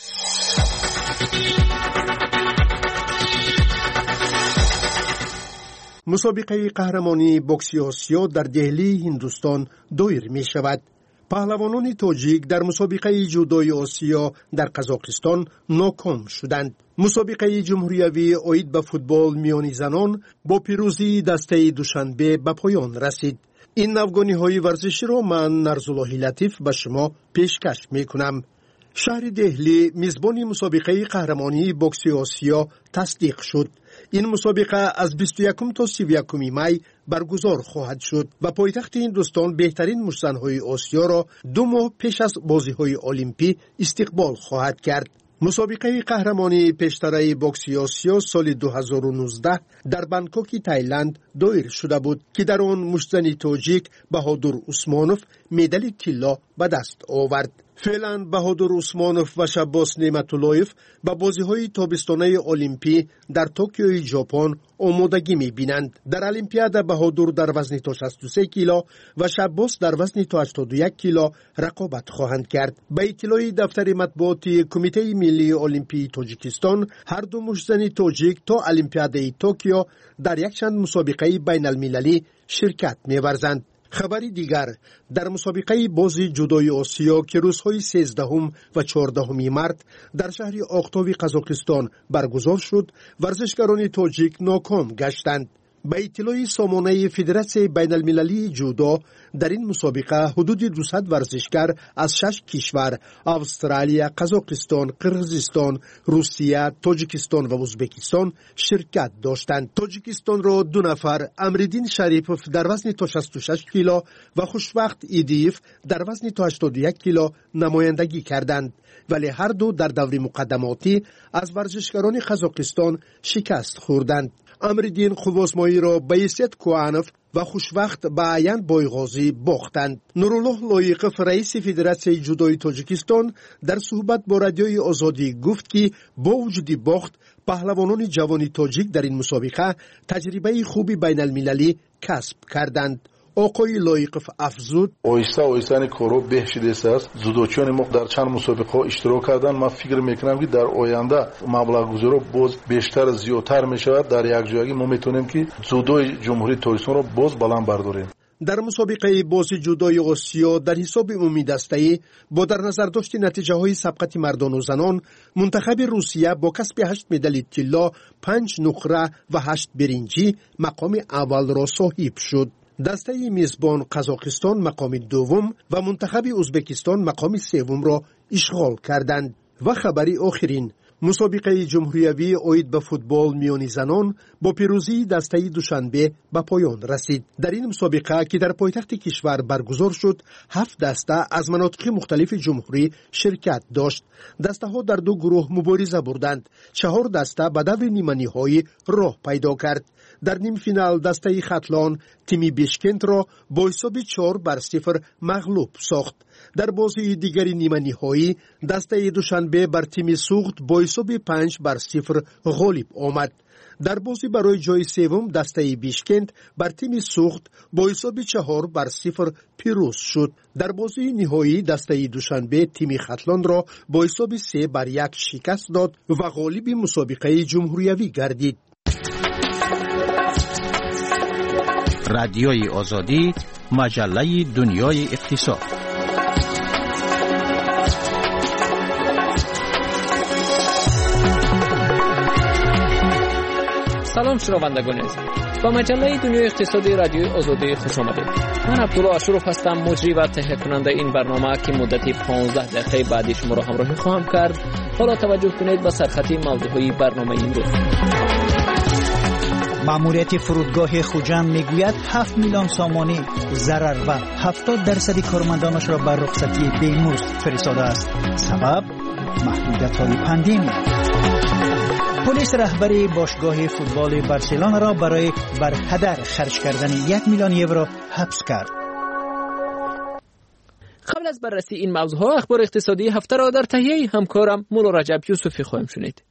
مسابقه قهرمانی بوکسی آسیا در دهلی هندوستان دایر می شود. پهلوانان تاجیک در مسابقه جودوی آسیا در قزاقستان ناکام شدند. مسابقه جمهوریوی عاید به فوتبال میانی زنان با پیروزی دسته دوشنبه به پایان رسید. این نوگانی‌های ورزشی را من نرزالله لطیف به شما پیشکش می کنم. شهر دهلی میزبان مسابقه قهرمانی بوکسی آسیا تصدیق شد. این مسابقه از 21 تا 31 می برگزار خواهد شد و پایتخت هندوستان بهترین مشت‌های آسیا را 2 ماه پیش از بازی‌های المپی استقبال خواهد کرد. مسابقه قهرمانی پیشتره بوکسی آسیا سال 2019 در بانکوک تایلند دایر شده بود که در آن مشت‌زن تاجیک بهادر عثمانوف مدال طلا به دست آورد. فعلا بهادر عثمانوف و شباس نعمت‌اللهیف به بازی‌های تابستانه المپی در توکیو ژاپن آمادگی می‌بینند. در المپیاد بهادر در وزن تا 63 کیلو و شباس در وزن تا 81 کیلو رقابت خواهند کرد. به اطلاع دفتر مطبوعاتی کمیته ملی المپی تاجیکستان، هر دو مشت‌زن تاجیک تا المپیاد توکیو در یک چند مسابقه بین المللی شرکت می‌ورزند. خبری دیگر، در مسابقه بازی جودوی آسیا که روزهای 13 و 14 مارس در شهر آختاو قزاقستان برگزار شد، ورزشکاران تاجیک ناکام گشتند. به اطلاع سامانه فدراسیون بین المللی جودو، در این مسابقه حدود 200 ورزشکار از 6 کشور استرالیا، قزاقستان، قرقیزستان، روسیه، تاجیکستان و ازبکستان شرکت داشتند. تاجیکستان را 2 نفر امردین شریپوف در وزن تا 66 کیلو و خوشوقت ایدیف در وزن تا 81 کیلو نمایندگی کردند، ولی هر دو در دور مقدماتی از ورزشکاران قزاقستان شکست خوردند. امردین خواسمایی را به حیثیت کوهانوف و خوشوقت به عین بایغازی باختند. نورالله لایقف رئیس فدراسیون جودوی تاجیکستان در صحبت با رادیوی آزادی گفت که با وجود باخت پهلوانان جوان تاجیک در این مسابقه تجربه خوبی بین المللی کسب کردند. آقای لایقف افزود آیسته کارو بهشیدست است. جودوچیان ما در چند مسابقه اشتراک کردن. من فکر میکنم که در آینده مبلغ گذاری باز بیشتر زیادتر میشود. در یک جایی ما میتونیم که جودوی جمهوری تاجیکستان رو باز بلند برداریم. در مسابقه باز جودوی آسیا در حساب عمومی دسته‌ای با در نظر داشت نتیجه های سبقت مردان و زنان، منتخب روسیه با کسب 8 مدال طلا، 5 نقره و 8 برنجی مقام اول را صاحب شد. دسته میزبان قزاقستان مقام دوم و منتخب ازبکستان مقام سوم را اشغال کردند. و خبری آخرین، مسابقه جمهوریوی عاید به فوتبال میان زنان با پیروزی دسته دوشنبه به پایان رسید. در این مسابقه که در پایتخت کشور برگزار شد، 7 دسته از مناطق مختلف جمهوری شرکت داشت. دسته ها در 2 گروه مبارزه بردند. 4 دسته به دور نیمه‌نهایی راه پیدا کرد. در نیم فینال دسته خطلان تیمی بیشکنت را با حساب 4-0 مغلوب ساخت. در بازی دیگری نیمه نهایی دسته دوشنبه بر تیم سوخت با حساب 5-0 غالب آمد. در بازی برای جای سوم دسته بیشکنت بر تیم سوخت با حساب 4-0 پیروز شد. در بازی نهایی دسته دوشنبه تیم خطلان را با حساب 3-1 شکست داد و غالب مسابقه جمهوریوی گردید. رادیوی آزادی، مجله دنیای اقتصاد. سلام شنوندگان عزیز، با مجله دنیای اقتصادی رادیوی آزادی خوش آمدید. من عبدالله اشرف هستم، مجری و تهیه کننده این برنامه که مدتی 15 دقیقه بعدی شما را همراهی خواهم کرد. حالا توجه کنید به سرخطی موضوعی برنامه امروز. ماموریت فرودگاه خوجند میگوید 7 میلیون سامانی ضرر و 70% کارمندانش را بر رخصتی بیمزد فرستاده است. سبب محدودیت‌های پاندمی. پلیس رهبری باشگاه فوتبال بارسلونا را برای بر هدر خرج کردن 1 میلیون یورو حبس کرد. قبل از بررسی این موضوعها، اخبار اقتصادی هفته را در تهیه همکارم مولا رجب یوسفی خواهیم شنید.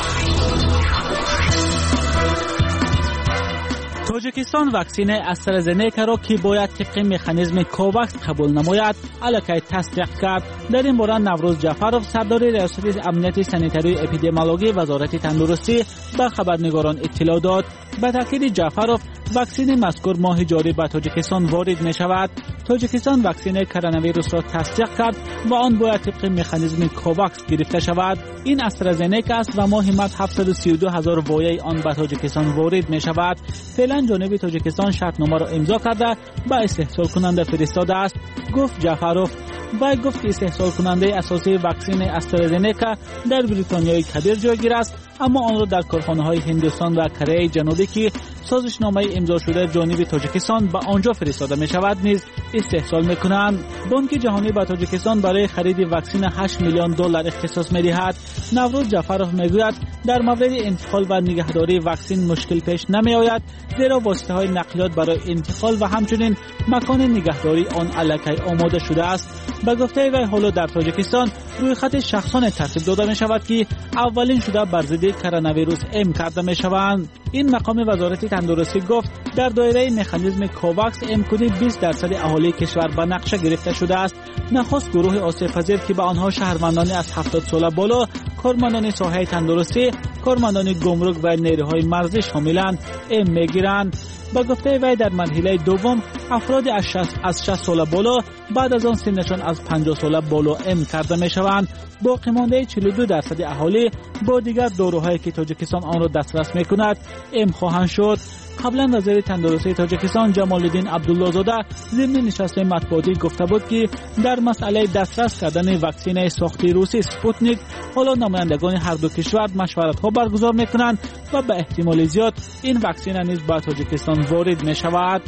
تاجیکستان واکسن استرازنیکا را که باید طبق مکانیزم کوواکس قبول نماید الکی تصدیق کرد. در این باره نوروز جعفرов سردار ریاست امنیت سانیتاری اپیدمیولوژی وزارت تندرستی به خبرنگاران اطلاع داد. به تاکید جعفرov واکسن مذکور ماه جاری به تاجیکستان وارد می شود. تاجیکستان واکسن کرونا ویروس را تصدیق کرد و آن باید طبق مکانیزم کوواکس گرفته شود. این استرازنیکا است و ماهی مد 732,000 وایه آن به تاجیکستان وارد می شود. فعلا جانب تاجیکستان شرطنامه را امضا کرده به استحصال کننده فرستاده است، گفت جعفرov. و گفت استحصال کننده اساسی واکسن استرازنیکا در بریتانیای کبیر جایگیر است، اما آن را در کارخانه‌های هندوستان و کره جنوبی که سازشنامه امضا شده جانب تاجیکستان به آنجا فرستاده می شود نیز استحصال می کنند. بانک جهانی به تاجیکستان برای خرید واکسن 8 میلیون دلار اختصاص می دهد. نوروز جعفرov می گوید در مورد انتقال و نگهداری واکسن مشکل پیش نمی آید، زیرا واسطه های نقلیات برای انتقال و همچنین مکان نگهداری آن الکی آماده شده است. به گفته وی حالا در تاجیکستان روی خط شخصانه ترتیب داده می شود که اولین شده بر ضد کرونا ویروس ام کرده می شوند. این مقام وزارت تندرستی گفت در دایره مکانیزم کوواکس امکانی 20% اهالی کشور به نقشه گرفته شده است. نخست گروه آسیب پذیر که به آنها شهروندان از 70 سال بالا، کارمندان ساحه تندرستی، کارمندان گمرک و نیروهای مرزی شاملند ام میگیرند. با گفته وی در مرحله دوم افراد از 60 سال بالا بعد از آن سنشان از 50 سال بالا ام کرده می شوند. باقی مانده 42% اهالی با دیگر داروهایی که تاجیکستان آن را دسترس می کند ام خواهند شد. قبلا وزیر تندرستی تاجیکستان جمال الدین عبدالله زاده ضمن نشست مطبوعاتی گفته بود که در مسئله دسترس کردن واکسن ساختی روسی سپوتنیک حالا نمایندگان هر دو کشور مشورت‌ها برگزار می‌کنند و به احتمال زیاد این واکسن نیز به تاجیکستان وارد می‌شود.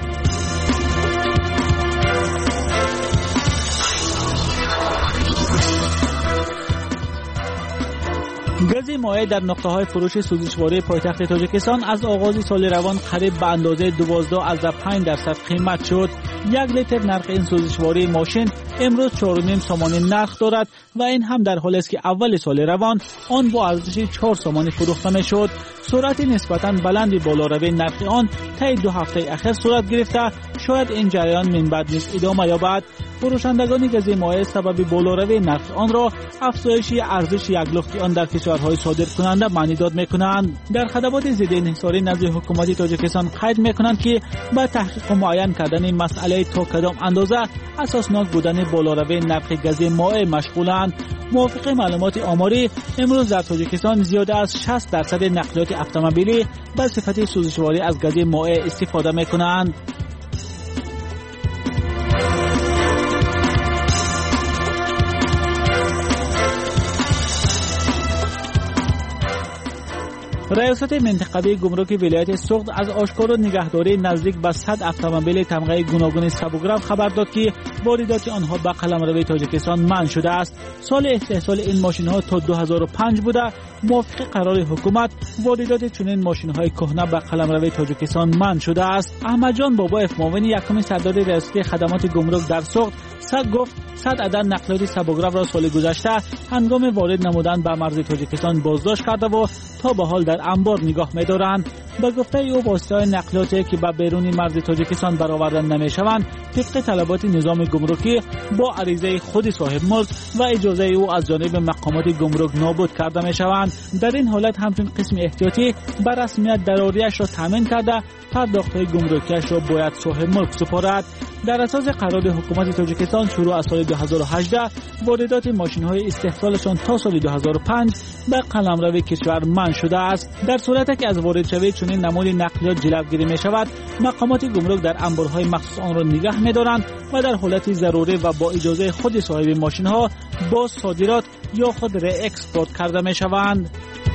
گاز مایع در نقطه‌های فروش سوزشواری پایتخت تاجیکستان از آغاز سال روان قریب به اندازه 12.5% قیمت شد. 1 لیتر نرخ این سوزشواری ماشین امروز 4.5 سامانی نرخ دارد و این هم در حالی است که اول سال روان آن با ارزش 4 سامانی فروخته می‌شد. سرعت نسبتاً بلندی بالاروی نرخ آن طی 2 هفته اخیر صورت گرفته، شاید این جریان من بعد نیز ادامه یابد. فروشندگان گاز مایع سبب بالاروی نرخ آن را افزایش ارزش یک لخت آن در کشورهای صادر کننده معنی داد میکنند. در خدمات ضد انحصاری نزد حکومت تاجیکستان قید میکنند که با تحقیق معین کردن مسئله تا کدام اندازه اساسناک بودن بالاروی نرخ گاز مایع مشغولند. موافق معلومات آماری امروز در تاجیکستان زیاده از 60% نقلیات اتومبیلی به صفت سوزشواری از گاز مایع استفاده میکنند. ریاست منطقوی گمرک ولایت سوخت از آشکار و نگهداری نزدیک به 100 اتومبیل تمغه گوناگون سبوگرام خبر داد که واردات آنها به قلمرو تاجیکستان منع شده است. سال استحصال این ماشین‌ها تا 2005 بوده. موافق قرار حکومت واردات چنین ماشین‌های کهنه به قلمرو تاجیکستان منع شده است. احمد جان بابایف معاون یکم سردار ریاست خدمات گمرک در سوخت گفت 100 عدد نقلیات سبوگرام را سال گذشته هنگام وارد نمودن به مرز تاجیکستان بازداشت کرده و تا به حال در انبار نگاه می‌دارند. به گفته او واسطه‌های نقلیاتی که به بیرون مرز تاجیکستان برآورده نمی‌شوند طبق طلبات نظام گمرکی با عریضه خود صاحب ملک و اجازه او از جانب مقامات گمرک نابود کرده می‌شوند. در این حالت همچون قسم احتیاطی بر رسمیت دراریش را تامین کرده پرداخت‌های گمرکیش را باید صاحب ملک سپارد. در اساس قرارداد حکومت تاجیکستان شروع از سال 2018 واردات ماشین‌های استحصالشان تا سال 2005 به قلمرو کشور منع شده است. در صورتی که از وارد شوی چنین نمود نقلیات جلوگیری می‌شود، مقامات گمرک در انبارهای مخصوص آن را نگاه می‌دارند و در حالت ضروری و با اجازه خود صاحب ماشین‌ها با صادرات یا خود ری اکسپورت کرده می‌شوند.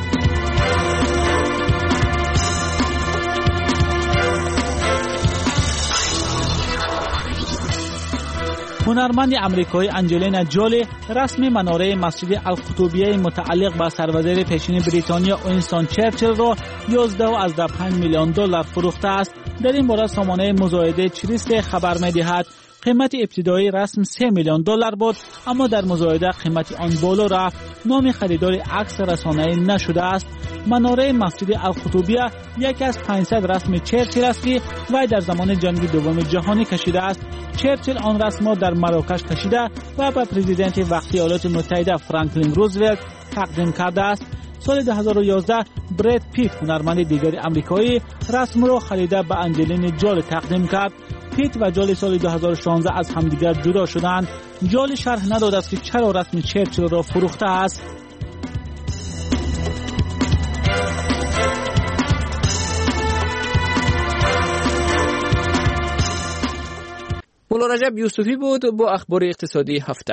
هنرمند امریکایی انجلینا جولی رسم مناره مسجد القطبیه متعلق به سروزیر پیشین بریتانیا وینستون چرچیل را 11.5 میلیون دلار فروخته است. در این باره سامانه مزایده چریست خبر می‌دهد قیمت ابتدایی رسم 3 میلیون دلار بود، اما در مزایده قیمت آن بالا رفت. نام خریدار عکس رسانه‌ای نشده است. مناره مسجد القطبیه یکی از 500 رسم چرچیل است که وی در زمان جنگ دوم جهانی کشیده است. چرچیل آن رسم را در مراکش کشیده و به پرزیدنت وقتی ایالات متحده فرانکلین روزولت تقدیم کرده است. سال 2011 براد پیت هنرمند دیگر آمریکایی رسم را خریده به انجلینا جولی تقدیم کرد. پیت و جولی سال 2016 از همدیگر جدا شدند. جولی شرح نداده است که چرا رسم چرچیل را فروخته است. مولا رجب یوسفی بود با اخبار اقتصادی هفته.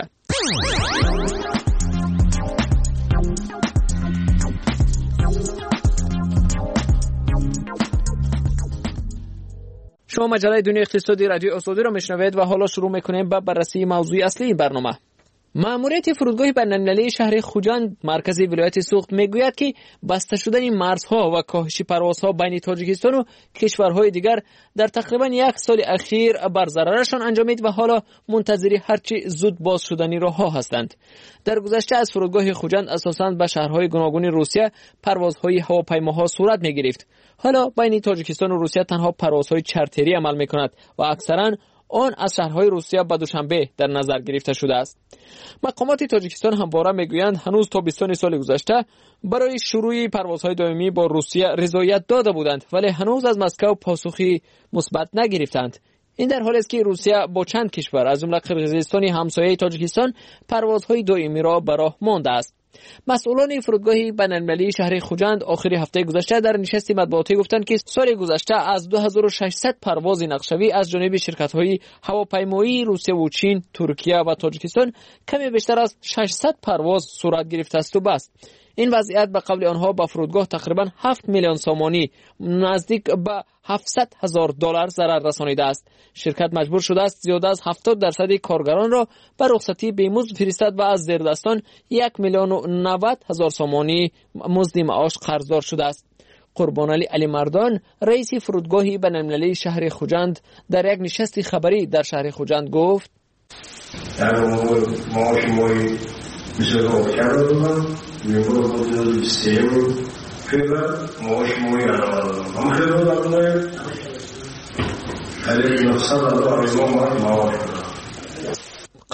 شما مجله دنیای اقتصادی رادیو آزادی را میشنوید و حالا شروع میکنیم با بررسی موضوع اصلی این برنامه. ماموریت فرودگاه بین‌المللی شهر خوجند مرکز ولایت سوخت میگوید که بسته شدن مرزها و کاهش پروازها بین تاجیکستان و کشورهای دیگر در تقریبا یک سال اخیر بر ضررشان انجامید و حالا منتظر هرچی زود باز شدنی راهها هستند. در گذشته از فرودگاه خوجند اساساً به شهرهای گوناگون روسیه پروازهای هواپیماها صورت میگرفت. حالا بین تاجیکستان و روسیه تنها پروازهای چارتری عمل میکند و اکثراً آن از شهرهای روسیه به دوشنبه در نظر گرفته شده است. مقامات تاجیکستان همواره میگویند هنوز تابستان سال گذشته برای شروع پروازهای دائمی با روسیه رضایت داده بودند، ولی هنوز از مسکو پاسخی مثبت نگرفتند. این در حالی است که روسیه با چند کشور از جمله قرقیزستان همسایه تاجیکستان پروازهای دائمی را به راه مانده است. مسئولان فرودگاه بین‌المللی شهر خوجند آخر هفته گذشته در نشست مطبوعاتی گفتند که سال گذشته از 2600 پرواز نقشه‌ای از جانب شرکت‌های هواپیمایی روسیه و چین، ترکیه و تاجیکستان کمی بیشتر از 600 پرواز صورت گرفته است و بس. این وضعیت به قول آنها به فرودگاه تقریبا 7 میلیون سومانی نزدیک به 700,000 دلار ضرر رسانیده است. شرکت مجبور شده است زیاده از 70% کارگران را به رخصتی بیمزد فرستد و از زیردستان 1,90,000 سومانی مزد معاش قرضدار شده است. قربانعلی علی مردان رئیس فرودگاه بین‌المللی شهر خوجند در یک نشست خبری در شهر خوجند گفت: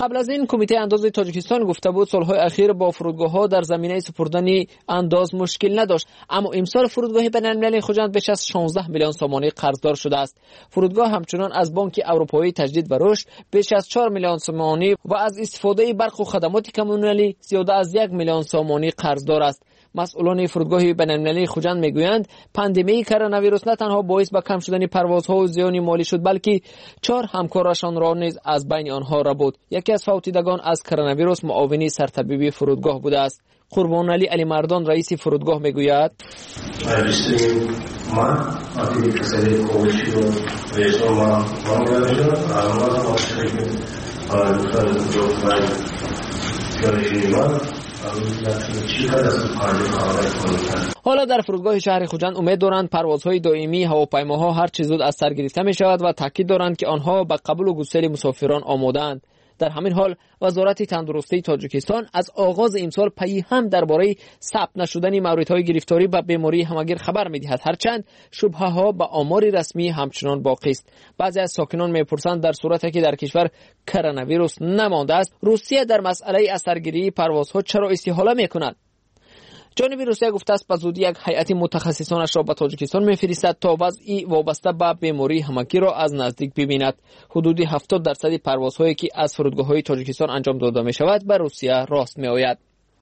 قبل از این کمیته انداز تاجیکستان گفته بود سالهای اخیر با فرودگاه‌ها در زمینه سپردن انداز مشکل نداشت، اما امسال فرودگاه بین‌المللی خوجند بیش از 16 میلیون سامانی قرضدار شده است. فرودگاه همچنان از بانک اروپایی تجدید و رشد بیش از 4 میلیون سامانی و از استفاده برق و خدمات کمونالی زیاده از 1 میلیون سامانی قرضدار است. مسئولان فرودگاه بین‌المللی خوجند میگویند پاندمی کرونا ویروس نه تنها باعث به کم شدن پروازها و زیان مالی شد، بلکه 4 همکارشان را نیز از بین آنها را بود. یکی از فوتیدگان از کرونا ویروس معاون سرطبیب فرودگاه بوده است. قربان علی مردان رئیس فرودگاه میگوید حالا در فرودگاه شهر خوجند امید دارند پروازهای دائمی هواپیماها هر چه زود از سر گرفته می شود و تاکید دارند که آنها به قبول و گسیل مسافران آماده‌اند. در همین حال وزارت تندرستی تاجیکستان از آغاز امسال پی هم درباره ثبت نشدن موردهای گرفتاری به بیماری همگیر خبر می‌دهد، هرچند شبهه‌ها به آمار رسمی همچنان باقی است. بعضی از ساکنان می‌پرسند در صورتی که در کشور کرونا ویروس نمانده است، روسیه در مسئله اثرگیری پروازها چرا استحاله می‌کند؟ جانب روسیه گفته است به زودی یک هیئت متخصصانش را به تاجیکستان می‌فرستد تا وضعی وابسته به بیماری همگیر را از نزدیک ببیند. حدود 70% پروازهایی که از فرودگاه‌های تاجیکستان انجام داده می‌شود به روسیه راست می‌آید.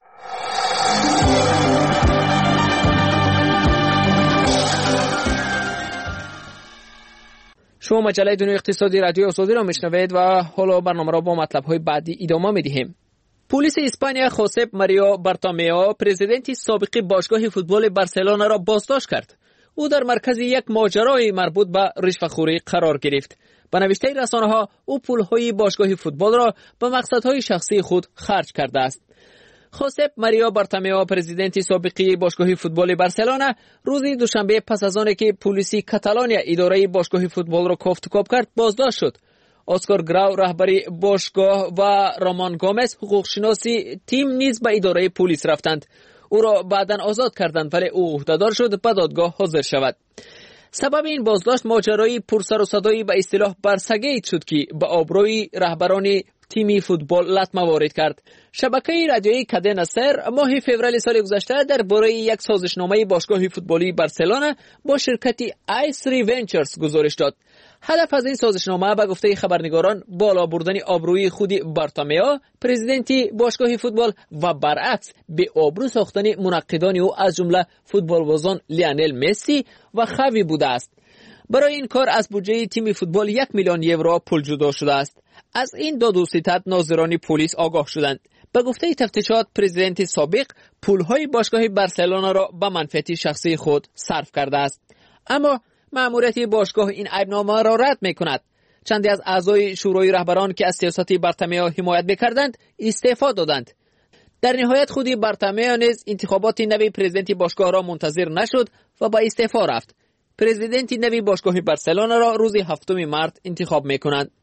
شما مجله دنیای اقتصادی رادیو آزادی را میشنوید و حالا برنامه را با مطلب‌های بعدی ادامه می‌دهیم. پلیس اسپانیا خوسپ ماریو بارتومیو پرزیدنت سابق باشگاه فوتبال بارسلونا را بازداشت کرد. او در مرکز یک ماجرای مربوط به رشوه‌خوری قرار گرفت. به نوشته رسانه‌ها او پول‌های باشگاه فوتبال را به مقصدهای شخصی خود خرج کرده است. خوسپ ماریو بارتومیو پرزیدنت سابق باشگاه فوتبال بارسلونا روز دوشنبه پس از آنکه که پلیس کاتالونیا اداره باشگاه فوتبال را کوفتکوب کرد بازداشت شد. اسکار گراو رهبری باشگاه و رامان گومز حقوقشناسی تیم نیز به اداره پلیس رفتند. او را بعداً آزاد کردند ولی او عهده‌دار شد به دادگاه حاضر شود. سبب این بازداشت ماجرای پرسر و صدایی به اصطلاح برسگیت شد که به آبروی رهبران تیم فوتبال لطمه وارد کرد. شبکه رادیویی کادنا سر ماه فوریه سال گذشته درباره یک سازشنامه باشگاه فوتبالی بارسلونا با شرکت آیسری ونچرز گزارش داد. هدف از این سازشنامه به گفته خبرنگاران بالا بردن آبروی خود بارتومیو پرزیدنت باشگاه فوتبال و برعکس به آبرو ساختن منعقدان او از جمله فوتبالبازان لیونل مسی و خاوی بوده است. برای این کار از بودجه تیم فوتبال 1 میلیون یورو پول جدا شده است. از این داد و ستد ناظران پلیس آگاه شدند. به گفته تفتیشات پرزیدنت سابق پولهای باشگاه بارسلونا را به منفعت شخصی خود صرف کرده است. اما مأموریت باشگاه این عیبنامه را رد می‌کند. چندی از اعضای شورای رهبران که از سیاست بارتومیو حمایت می‌کردند استعفا دادند. در نهایت خود بارتومیو نیز انتخابات نوی پرزیدنت باشگاه را منتظر نشد و با استعفا رفت. پرزیدنت نوی باشگاه بارسلونا را روز 7 مارس انتخاب می‌کنند.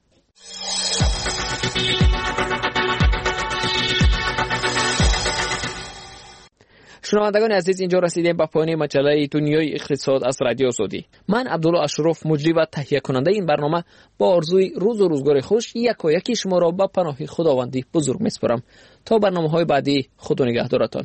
شنوندگان عزیز، اینجا رسیدیم به پایان مجله دنیای اقتصاد از رادیو آزادی. من عبدالله اشرف مجری و تهیه کننده این برنامه با آرزوی روز و روزگار خوش یکی شما را به پناه خداوندی بزرگ میسپارم. تا برنامه‌های بعدی خدا نگهدارتان.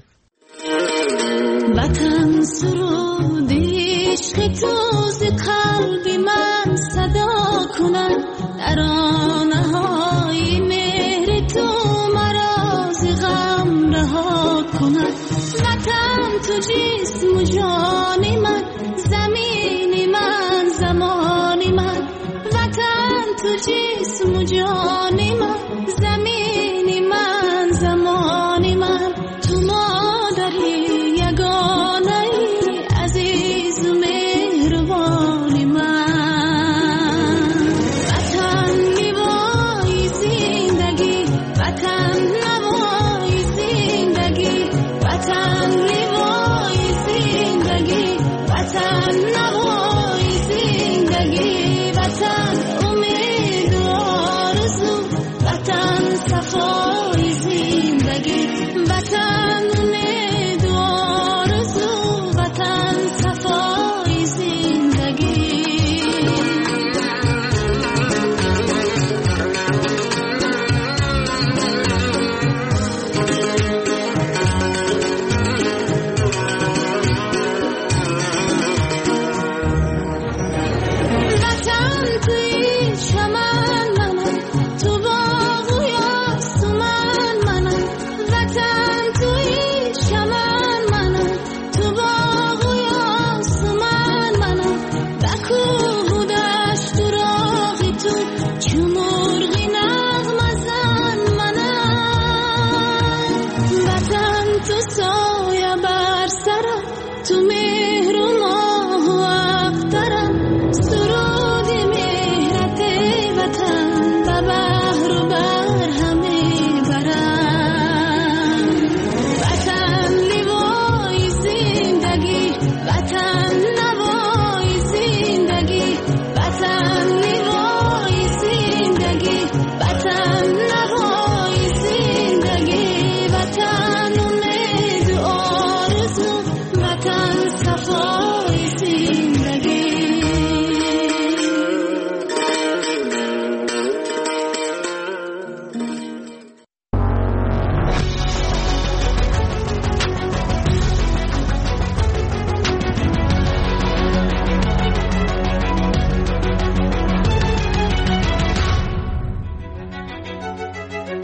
وطن سرود عشق تو ز قلب من صدا کند، ترانه‌های مهر تو مرا ز غم رها کند. وطن تو جسم و جان من، زمین من زمان من. وطن تو جسم و جان من، زمین من زمان من. تو مادری یگانه عزیز و مهربان من. وطن میوای زندگی، وطن نوای زندگی. وطن میوای زندگی، وطن نوای زندگی. وطن امید و آرزو، وطن صفای زندگی. وطن امید و آرزو، وطن صفای زندگی.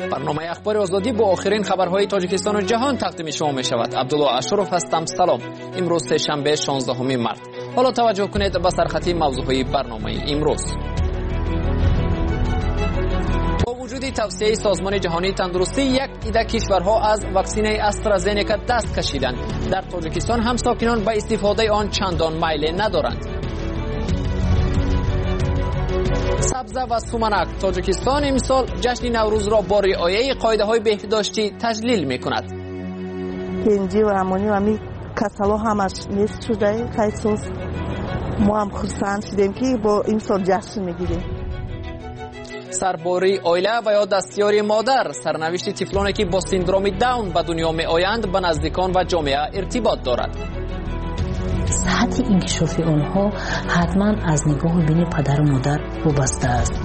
برنامه اخبار آزادی با آخرین خبرهای تاجیکستان و جهان تقدیم شما می شود. عبدالله اشرف هستم. سلام. امروز سه‌شنبه 16 مارس. حالا توجه کنید به سرخطی موضوعهای برنامه امروز. با وجود توصیه سازمان جهانی تندرستی، یک عده کشورها از واکسن استرازنکا دست کشیدند. در تاجیکستان هم ساکنان به استفاده آن چندان میل ندارند. سبزه و سومنک: تاجیکستان امسال جشن نوروز را با رعایت قاعده‌های بهداشتی تجلیل می‌کند. پنجی و امانی و می کسلا همش نیست شده. خیلی ما هم خرسند شدیم که با امسال جشن می‌گیریم. سرباری عائله و یا دستیاری مادر: سرنوشت طفلانی که با سندروم داون به دنیا می‌آیند به نزدیکان و جامعه ارتباط دارد. صحت انکشاف آنها حتما از نگاه بین پدر و مادر وابسته است.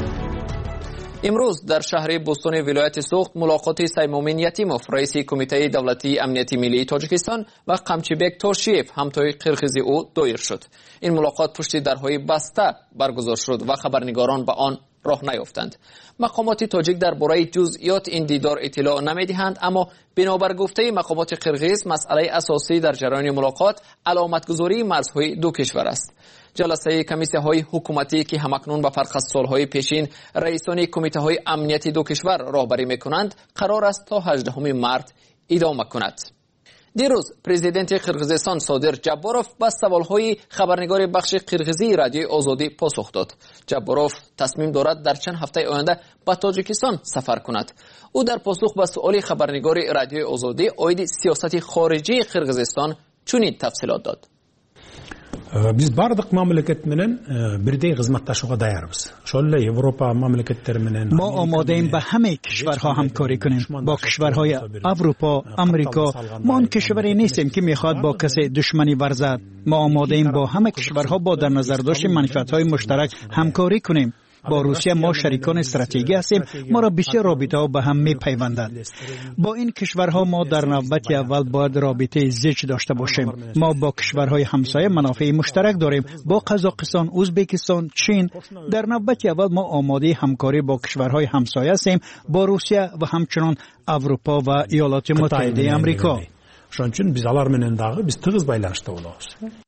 امروز در شهر بوستون ولایت سوخت ملاقات سیمومین یتیموف رئیس کمیته دولتی امنیت ملی تاجیکستان و قمچیبک تورشیف همتای قرقیزی او دایر شد. این ملاقات پشت درهای بسته برگزار شد و خبرنگاران به آن راه نیافتند. مقامات تاجیک درباره جزئیات این دیدار اطلاع نمیدهند، اما بنابر گفته مقامات قرقیز مسئله اساسی در جریان ملاقات علامتگذاری مرزهای دو کشور است. جلسه کمیسیه های حکومتی که همکنون به فرق از سالهای پیشین رئیسان کمیته های امنیتی دو کشور راهبری میکنند قرار است تا 18 مارس ادامه کند. دیروز پرزیدنت قرقیزستان صادر جباروف به سوالهای خبرنگار بخش قرقیزی رادیوی آزادی پاسخ داد. جباروف تصمیم دارد در چند هفته آینده به تاجیکستان سفر کند. او در پاسخ به سؤال خبرنگار رادیوی آزادی اوید سیاست خارجی قرقیزستان چنین تفصیلات داد. Biz bardıq mamlakat bilan birday xizmatlashuga tayyormiz. Sho'lla Yevropa mamlakatlari bilan ما آماده ایم به همه کشورها همکاری کنیم. با کشورهای اروپا، آمریکا. ما آن کشوری نیستیم که میخواد با کسی دشمنی ورزد. ما آماده ایم با همه کشورها با در نظر داشت منفعت‌های مشترک همکاری کنیم. با روسیه ما شریکان استراتژیکی هستیم. ما را بسیار رابطه‌ها به هم می‌پیوندند. با این کشورها ما در نوبت اول باید رابطه زیچ داشته باشیم. ما با کشورهای همسایه منافع مشترک داریم. با قزاقستان، ازبکستان، چین. در نوبت اول ما آماده همکاری با کشورهای همسایه هستیم، با روسیه و همچنان اروپا و ایالات متحده آمریکا. شونچون biz alar menen dagı biz tığız baylanışda olabız.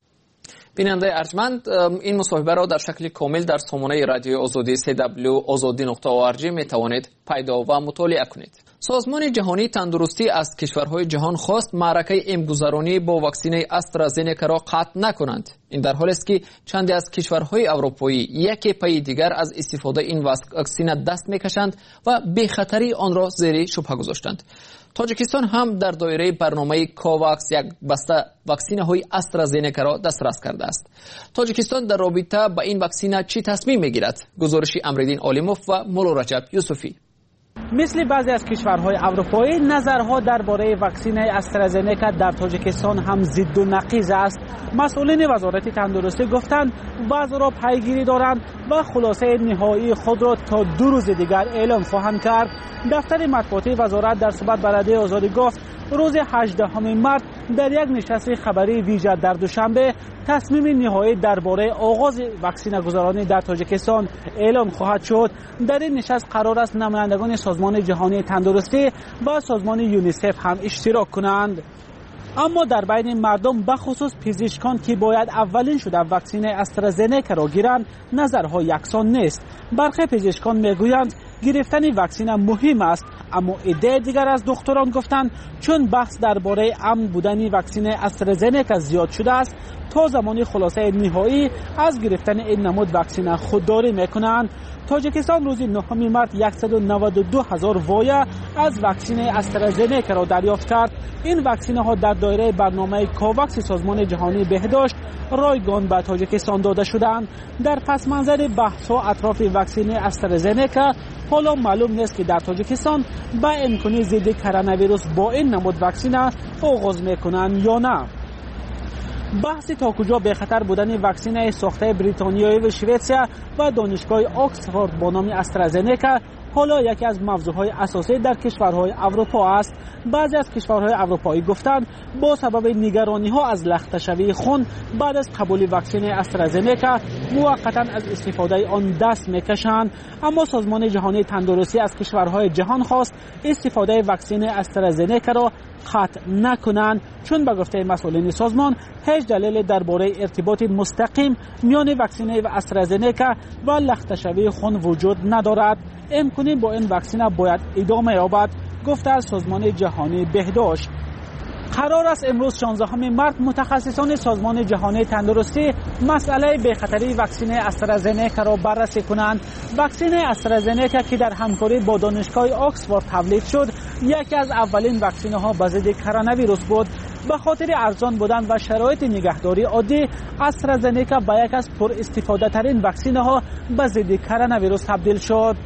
بیننده ارجمند، این مصاحبه را در شکل کامل در سامانه رادیو آزادی www.azadi.org می توانید پیدا و مطالعه کنید. سازمان جهانی تندرستی از کشورهای جهان خواست معرکه امگذرانی با واکسن استرازنکا را قطع نکنند. این در حالی است که چندی از کشورهای اروپایی یکی پای دیگر از استفاده این واکسن دست میکشند و بی خطری آن را زیر شبهه گذاشتند. تاجیکستان هم در دایره برنامه کوواکس یک بسته واکسن های استرازنکا را دسترس کرده است. تاجیکستان در رابطه با این واکسن چی تصمیم میگیرد؟ گزارش امردین عالموف و مولا رجب یوسفی. مثل بعضی از کشورهای اروپایی، نظرها درباره واکسن استرازنکا در تاجیکستان هم ضد و نقیض است. مسئولین وزارت تندرستی گفتند وضع را پیگیری دارند و خلاصه نهایی خود را تا 2 روز دیگر اعلام خواهند کرد. دفتر مطبوعاتی وزارت در صحبت با رادیوی آزادی گفت روز 18 مارس در یک نشست خبری ویژه در دوشنبه تصمیم نهایی درباره آغاز واکسن گذرانی در تاجیکستان اعلام خواهد شد. در این نشست قرار است نمایندگان سازمان جهانی تندرستی و سازمان یونیسف هم اشتراک کنند. اما در بین مردم بخصوص پزشکان که باید اولین شده واکسن استرازنکا را گیرند نظرها یکسان نیست. برخی پزشکان میگویند گرفتن واکسن مهم است، اما ایده دیگر از دکتران گفتند چون بحث درباره امن بودن واکسن استرازنکا زیاد شده است تا زمانی خلاصه نهایی از گرفتن این نمود واکسن خودداری میکنند. تاجیکستان روز 9 مارس 192,000 وایه از واکسن استرازنکا را دریافت کرد. این واکسن ها در دایره برنامه کوواکس سازمان جهانی بهداشت رایگان به تاجیکستان داده شدند. در پس منظر بحث ها اطراف واکسن استرازنکا حالا معلوم نیست که در تاجیکستان با امکانی ضد کرونا ویروس با این نمود واکسن آغاز میکنند یا نه. بحث تا کجا به خطر بودن واکسن ساخته بریتانیایی و شوئدیا و دانشگاه آکسفورد با نام استرازنکا حالا یکی از موضوعهای اساسی در کشورهای اروپا است. بعضی از کشورهای اروپایی گفتند با سبب نگرانی ها از لخته شوی خون بعد از قبول واکسن استرازنکا موقتا از استفاده آن دست میکشند. اما سازمان جهانی تندرستی از کشورهای جهان خواست استفاده واکسن استرازنکا را قطع نکنند، چون به گفته مسئولین سازمان هیچ دلیل درباره ارتباط مستقیم میان واکسن و استرازنکا و لخته‌شوی خون وجود ندارد. امکانی با این واکسن باید ادامه یابد، گفته از سازمان جهانی بهداشت. قرار است امروز 16 مارس متخصصان سازمان جهانی تندرستی مسئله بی‌خطری واکسن استرازنکا را بررسی کنند. واکسن استرازنکا که در همکاری با دانشگاه آکسفورد تولید شد، یکی از اولین واکسن‌ها به ضد کرونا ویروس بود. به خاطر ارزان بودن و شرایط نگهداری عادی، استرازنکا به یک از پر استفاده ترین واکسن‌ها به ضد کرونا ویروس تبدیل شد.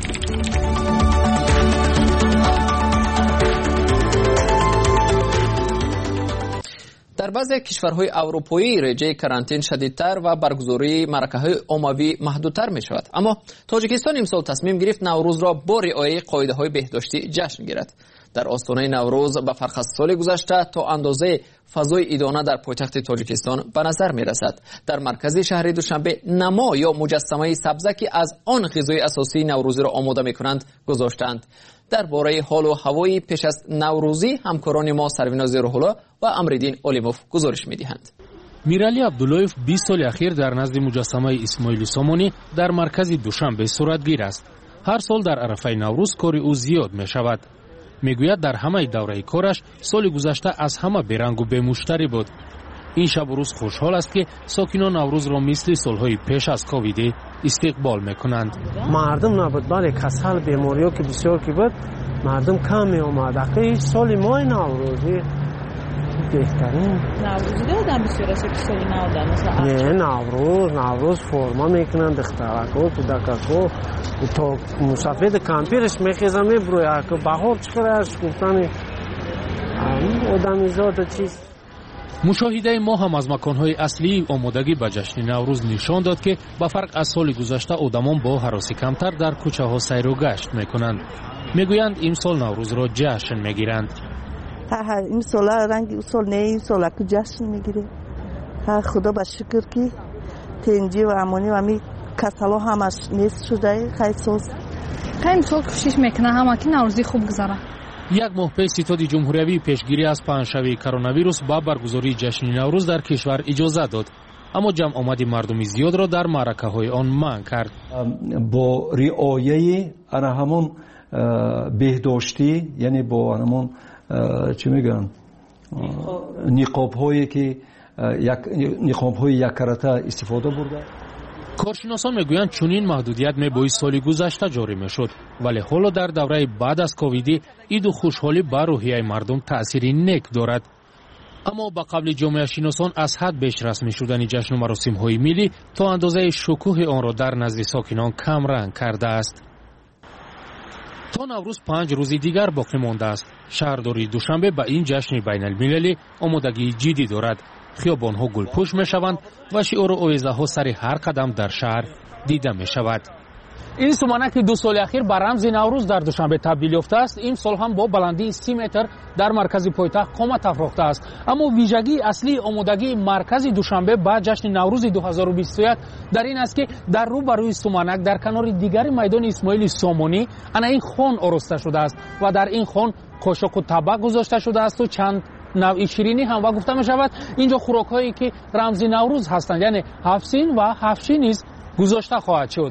در بعضی کشورهای اروپایی رژه کرانتین شدیدتر و برگزاری معرکه‌های عمومی محدودتر می شود. اما تاجیکستان امسال تصمیم گرفت نوروز را با رعایت قاعده‌های بهداشتی جشن گیرد. در آستانه نوروز به فرق از سال گذشته تا اندازه فضای ایدانه در پایتخت تاجیکستان به نظر می رسد. در مرکز شهر دوشنبه نما یا مجسمه سبزکی از آن غذای اساسی نوروزی را آماده می کنند گذاشتند. درباره حال و هوای پیش از نوروزی همکاران ما سرویناز روح‌الله و امرالدین اولیموف گزارش می‌دهند. میرعلی عبداللهیف 20 سال اخیر در نزد مجسمه اسماعیل سامانی در مرکز دوشنبه صورتگیر است. هر سال در عرفه نوروز کاری او زیاد می‌شود. میگوید در همه دوره کارش سال گذشته از همه بیرنگ و بی‌مشتری بود. این شب و روز خوشحال است که ساکنان نوروز را مثل سالهای پیش از کووید استقبال میکنند. مردم نبود، برای کسل بیماری‌ها که بسیار که بود مردم کم می آمد. اگه هیچ سال ماه نوروزی بهترین نوروزی دادن بسیار است که سالی نودن مثلا نه نوروز فرما میکنن دخترکو کودککو تا مسافر کمپیرش میخیزن میبروی که بهار چقدرش گفتن آدمیزاد چیز. مشاهده ما هم از مکانهای اصلی آمادگی به جشن نوروز نشان داد که به فرق از سال گذشته آدمان با هراسی کمتر در کوچه ها سیر و گشت میکنند. میگویند این سال نوروز را جشن میگیرند. این سال رنگ سال نه، این سال که جشن میگیره. خدا با شکر که تنجی و امانی و می کسلا همش نیست شده. خیلی سوز خیلی سال کوشش میکنه همه که نوروزی خوب گذره. یک ماه پیش ستاد جمهوری پیشگیری از پنه‌شوی کرونا ویروس با برگزاری جشن نوروز در کشور اجازه داد، اما جمع آمد مردم زیاد را در معرکه‌های آن منع کرد. با رعایت همون بهداشتی، یعنی با همون چی میگن نقاب‌هایی که نقاب‌های یک کرته استفاده برده. کارشناسان میگویند چنین محدودیت باعث سال گذشته جاری میشد، ولی حالا در دوره بعد از کووید عید و خوشحالی بر روحیه مردم تأثیری نیک دارد. اما با قبل جامعه شناسان از حد بیش رسمی شدن جشن و مراسم‌های ملی تا اندازه شکوه آن را در نزد ساکنان کم رنگ کرده است. تا نوروز 5 روز دیگر باقی مانده است. شهرداری دوشنبه به این جشن بین المللی آمادگی جدی دارد. خیابان‌ها گلپوش می‌شوند و شعار و آویزه‌ها سر هر قدم در شهر دیده می‌شود. این سومنک که 2 سال اخیر به رمز نوروز در دوشنبه تبدیل یافته است، این سال هم با بلندی 30 متر در مرکز پایتخت قامت افراخته است. اما ویژگی اصلی آمادگی مرکز دوشنبه به جشن نوروز 2021 در این است که در روبروی سومنک در کنار دیگر میدان اسماعیل سامانی این خان آراسته شده است و در این خان قاشق و طبق گذاشته شده است و چند نوع شیرینی هم و گفته می شود اینجا خوراک هایی که رمز نوروز هستند، یعنی هفسین و هفشی نیز گذاشته خواهد شد.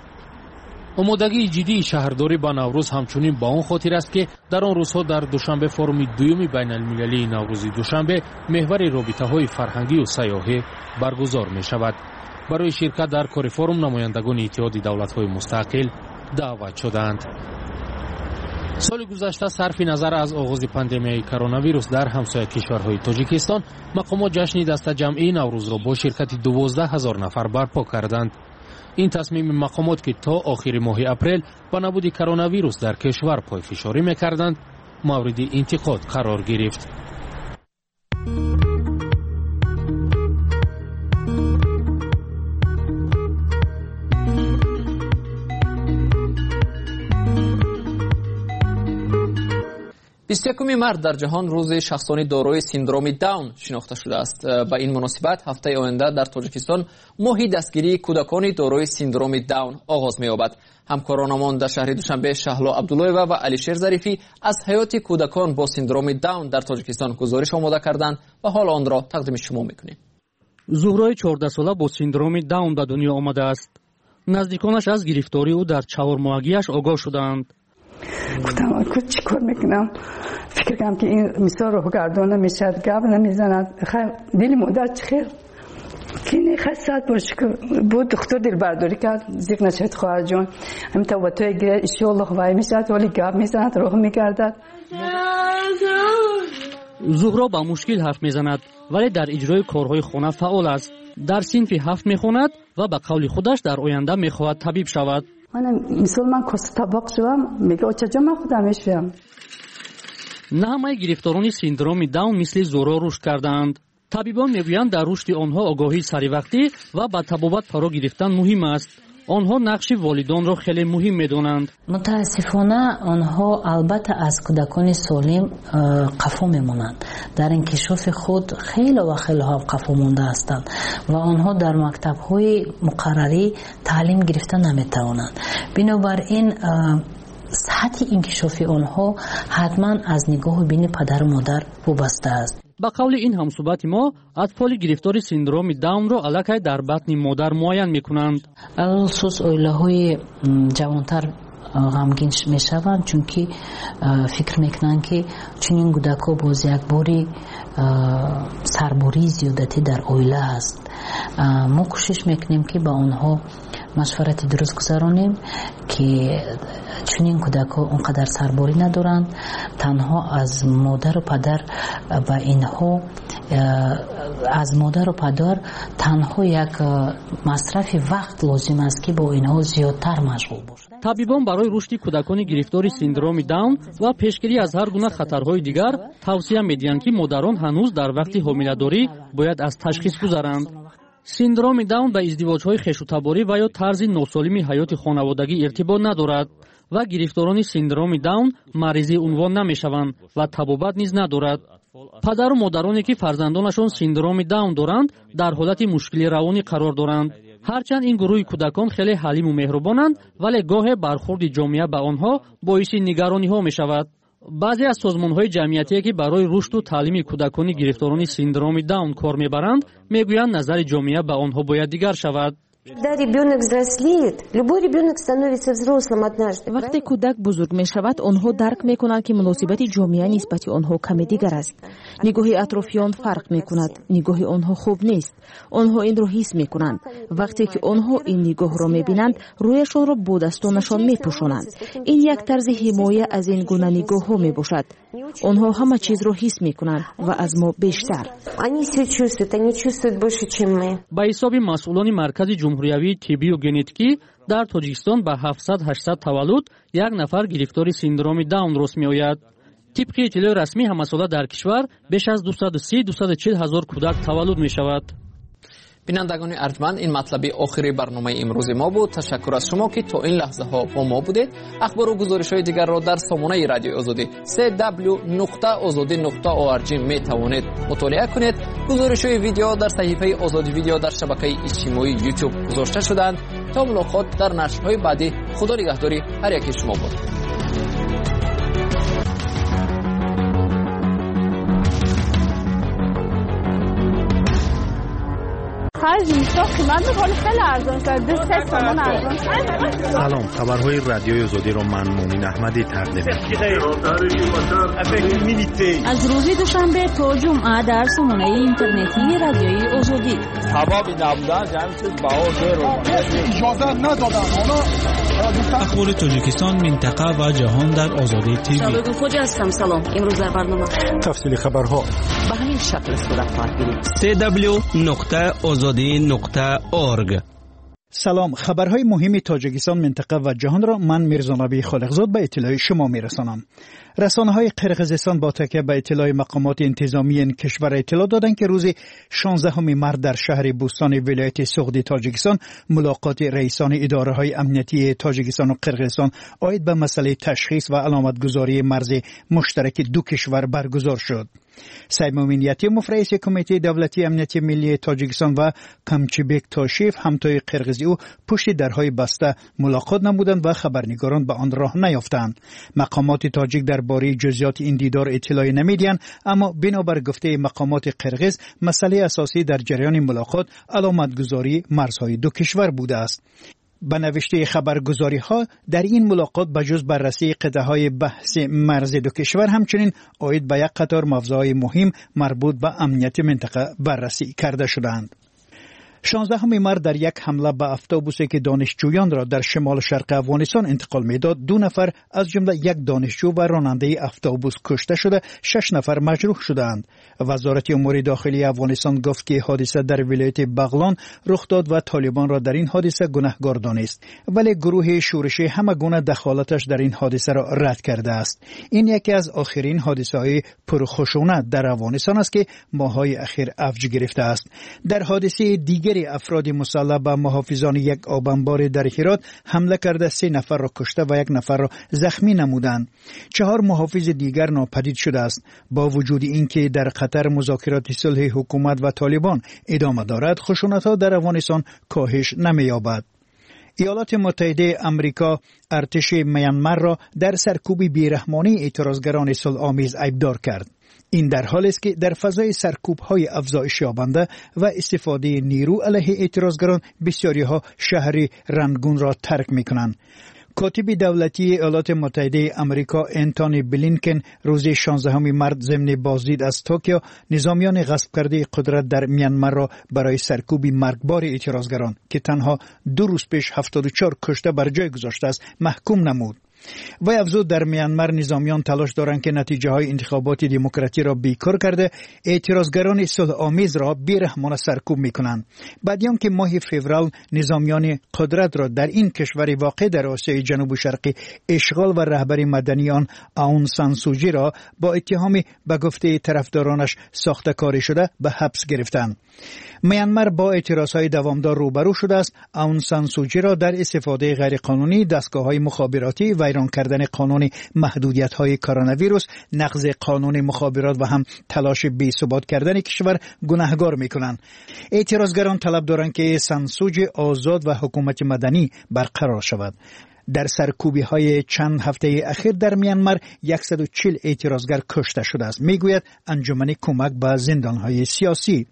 آمادگی جدی شهرداری با نوروز همچنین با اون خاطر است که در آن روزها در دوشنبه فروم دوم بین المللی نوروزی دوشنبه محور رابطه های فرهنگی و سیاحی برگزار می شود. برای شرکت در کار فروم نمایندگان اتحاد دولت های مستقل دعوت شدند. سال گذشته صرف نظر از آغاز پاندمی کرونا ویروس در همسایه کشورهای تاجیکستان، مقامات جشن دسته جمعی نوروز را با شرکت 12,000 نفر برپا کردند. این تصمیم مقامات که تا آخر ماه اپریل با نبود کرونا ویروس در کشور پایفشاری می‌کردند، مورد انتقاد قرار گرفت. 21 март در جهان روز شخصان دارای سیندروم داون شناخته شده است. به این مناسبت هفته آینده در تاجیکستان ماه دستگیری کودکان دارای سیندروم داون آغاز می‌یابد. همکارانمان در شهر دوشنبه شهلا عبداللهیوه و علیشیر ظریفی از حیات کودکان با سیندروم داون در تاجیکستان گزارش آماده کردند و حال آن را تقدیم شما می‌کنیم. زهرای 14 ساله با سیندروم داون به دنیا آمده است. نزدیکانش از گرفتاری او در 4 ماهگیش آگاه شدند. گفتم چی کار میکنم؟ فکر کردم که این مثال رو گردانه میشد، گپ نمیزند. دل مادر چخیر که این خستت باشه که بود دکتر دل برداری کرد زیک نشد خواهر جان همین تا با توی گره انشاءالله خواه میشد ولی گپ میزند روح میگردد. زهرا با مشکل حرف میزند ولی در اجرای کارهای خانه فعال است. در صنف 7 میخواند و به قول خودش در آینده میخواهد طبیب شود. من کورس طباق شدم میگه چجا من خودم میشویم. نه همه گرفتاران سیندروم داون مثل زهرا رشد کردند. طبیبان میگویند در رشد آنها آگاهی سریوقتی و با تبابت فرا گرفتن مهم است. آنها نقش والدان را خیلی مهم میدانند. متاسفانه آنها البته از کودکان سالم قفو میمونند. در انکشاف خود خیلی و خیلی ها قفو مونده هستند و آنها در مکتب‌های مقرری تعلیم گرفتن نمیتوانند. بنابراین سطح انکشاف آنها حتما از نگاه بین پدر و مادر وابسته است. با قول این همصحبت ما اطفال گرفتار سیندروم داون را الکی در بطن مادر معاین میکنند. خصوص اویله‌های جوانتر غمگین میشوند چون که فکر میکنند که چون این کودک‌ها باز یک باری سرباری زیادتی در اویله است. ما کوشش میکنیم که با آنها مشورت درست گذارانیم که چون این کودک‌ها اونقدر سرباری ندارند، تنها از مادر و پدر و اینها از مادر و پدر تنها یک مصرف وقت لازم است که با اینها زیادتر مشغول باشند. طبیبان برای رشد کودکان گرفتار سیندروم داون و پیشگیری از هر گونه خطرهای دیگر توصیه می‌دهند که مادران هنوز در وقت حامله‌داری باید از تشخیص گذرند. سیندروم داون به ازدواج‌های خویش‌تباری و یا طرز ناسالم حیات خانوادگی ارتباط ندارد و گرفتاران سیندروم داون مریضی عنوان نمی‌شوند و تبابت نیز ندارد. پدر و مادرانی که فرزندانشان سیندروم داون دارند در حالت مشکل روانی قرار دارند. هرچند این گروه کودکان خیلی حلیم و مهربانند ولی گاه برخورد جامعه به آنها باعث نگرانی‌ها می‌شود. بعضی از سازمان‌های جمعیتی که برای رشد و تعلیم کودکان گرفتاران سیندروم داون کار می‌برند می‌گویند نظر جامعه به آنها باید دیگر شود. وقتی کودک بزرگ می شود آنها درک می کنند که مناسبت جامعه نسبت آنها کمی دیگر است. نگاه اطرافیان فرق می کند. نگاه آنها خوب نیست. آنها این را حس می کنند. وقتی که آنها این نگاه را می بینند رویشان را با دستانشان می پوشانند. این یک طرز حمایت از این گونه نگاه ها می باشد. آنها همه چیز را حس می کنند و از ما بیشتر. با حساب مسئولان مرکز جمهوری طبی و ژنتیکی در تاجیکستان به 700-800 تولد یک نفر گرفتار سیندروم داون رست می‌آید. طبق اطلاع رسمی همساله در کشور بیش از 230-240 هزار کودک تولد می‌شود. بینندگان ارجمند، این مطلب آخری برنامه امروز ما بود. تشکر از شما که تا این لحظه ها با ما بودید. اخبار و گزارش های دیگر را در سامانه رادیو آزادی www.azadi.org می توانید مطالعه کنید. گزارش های ویدیو در صفحه آزادی ویدیو در شبکه اجتماعی یوتیوب گذاشته شدند. تا ملاقات در نشرهای بعدی، خدا نگهداری هر یک شما بود. سلام، خبرهای رادیوی آزادی را من مومن احمدی تقدیم می‌کنم. از روز دوشنبه تا جمعه در سامانه اینترنتی رادیوی آزادی. سبب نبودن جمع چیز بهار رو اجازه ندادن. اخبار تاجیکستان، منطقه و جهان در آزادی تیوی. شبکه خوجا هستم. سلام. امروز در برنامه تفصیل خبرها به همین شکل صورت خواهد گرفت. www.azadi.org سلام، خبرهای مهم تاجیکستان، منطقه و جهان را من میرزانبی خالقزاد به اطلاع شما میرسانم. رسانه‌های قرقیزستان با تکیه به اطلاع مقامات انتظامی این کشور اطلاع دادند که روز 16 مارس در شهر بوستان ولایت سغدی تاجیکستان ملاقات رئیسان اداره‌های امنیتی تاجیکستان و قرقیزستان عاید به مسئله تشخیص و علامتگذاری مرز مشترک دو کشور برگزار شد. سیمومین یتیموف رئیس کمیته دولتی امنیتی ملی تاجیکستان و کامچیبک تاشیف همتای قرقیزی او پشت درهای بسته ملاقات نمودند و خبرنگاران به آن راه نیافتند. مقامات تاجیک درباره جزئیات این دیدار اطلاعی نمیدهند، اما بنابر گفته مقامات قرقیز مسئله اساسی در جریان ملاقات علامتگذاری مرزهای دو کشور بوده است. به نوشته خبرگزاری ها در این ملاقات بجز بررسی قطعه های بحث مرز دو کشور همچنین عاید به یک قطار موضوعات مهم مربوط به امنیت منطقه بررسی کرده شدند. 16 مارس در یک حمله به اتوبوسی که دانشجویان را در شمال شرق افغانستان انتقال میداد 2 نفر از جمله یک دانشجو و راننده اتوبوس کشته شده، 6 نفر مجروح شدند. وزارت امور داخلی افغانستان گفت که حادثه در ولایت بغلان رخ داد و طالبان را در این حادثه گناهکار دانست، ولی گروه شورشی همه گونه دخالتش در این حادثه را رد کرده است. این یکی از آخرین حادثه‌های پرخشونت در افغانستان است که ماه‌های اخیر افج گرفته است. در حادثه دیگر افراد مسلح به محافظان یک آب انبار در هرات حمله کرده 3 نفر را کشته و 1 نفر را زخمی نمودند. 4 محافظ دیگر ناپدید شده است. با وجود اینکه در قطر مذاکرات صلح حکومت و طالبان ادامه دارد، خشونت‌ها در افغانستان کاهش نمی‌یابد. ایالات متحده آمریکا ارتش میانمار را در سرکوب بیرحمانه اعتراضگران صلح‌آمیز عیبدار کرد. این در حالی است که در فضای سرکوب‌های افزایش یابنده و استفاده نیرو علیه اعتراضگران بسیاری‌ها شهر رنگون را ترک می‌کنند. کاتب دولتی ایالات متحده آمریکا انتونی بلینکن روز 16 مارس ضمن بازدید از توکیو نظامیان غصب کرده قدرت در میانمار را برای سرکوب مرگبار اعتراضگران که تنها 2 روز پیش 74 کشته بر جای گذاشته است محکوم نمود. و افزود در میانمار نظامیان تلاش دارند که نتیجه های انتخابات دموکراتی را بیکار کرده اعتراضگران صلح آمیز را بیرحمانه سرکوب میکنند. بعدیان که ماه فوریه نظامیان قدرت را در این کشور واقع در آسیای جنوب شرقی اشغال و رهبری مدنی آن آون سان سوچی را با اتهام به گفته طرفدارانش ساخته‌کاری شده به حبس گرفتند. میانمار با اعتراضهای دوامدار روبرو شده است. آون سان سوچی را در استفاده غیرقانونی دستگاه‌های مخابراتی و ویران کردن قانون محدودیت‌های کرونا ویروس، نقض قانون مخابرات و هم تلاش بی‌ثبات کردن کشور گناهکار می‌کنند. اعتراضگران طلب دارند که سان سوچی آزاد و حکومت مدنی برقرار شود. در سرکوبی‌های چند هفته اخیر در میانمار 140 اعتراضگر کشته شده است، میگوید انجمن کمک به زندان‌های سیاسی.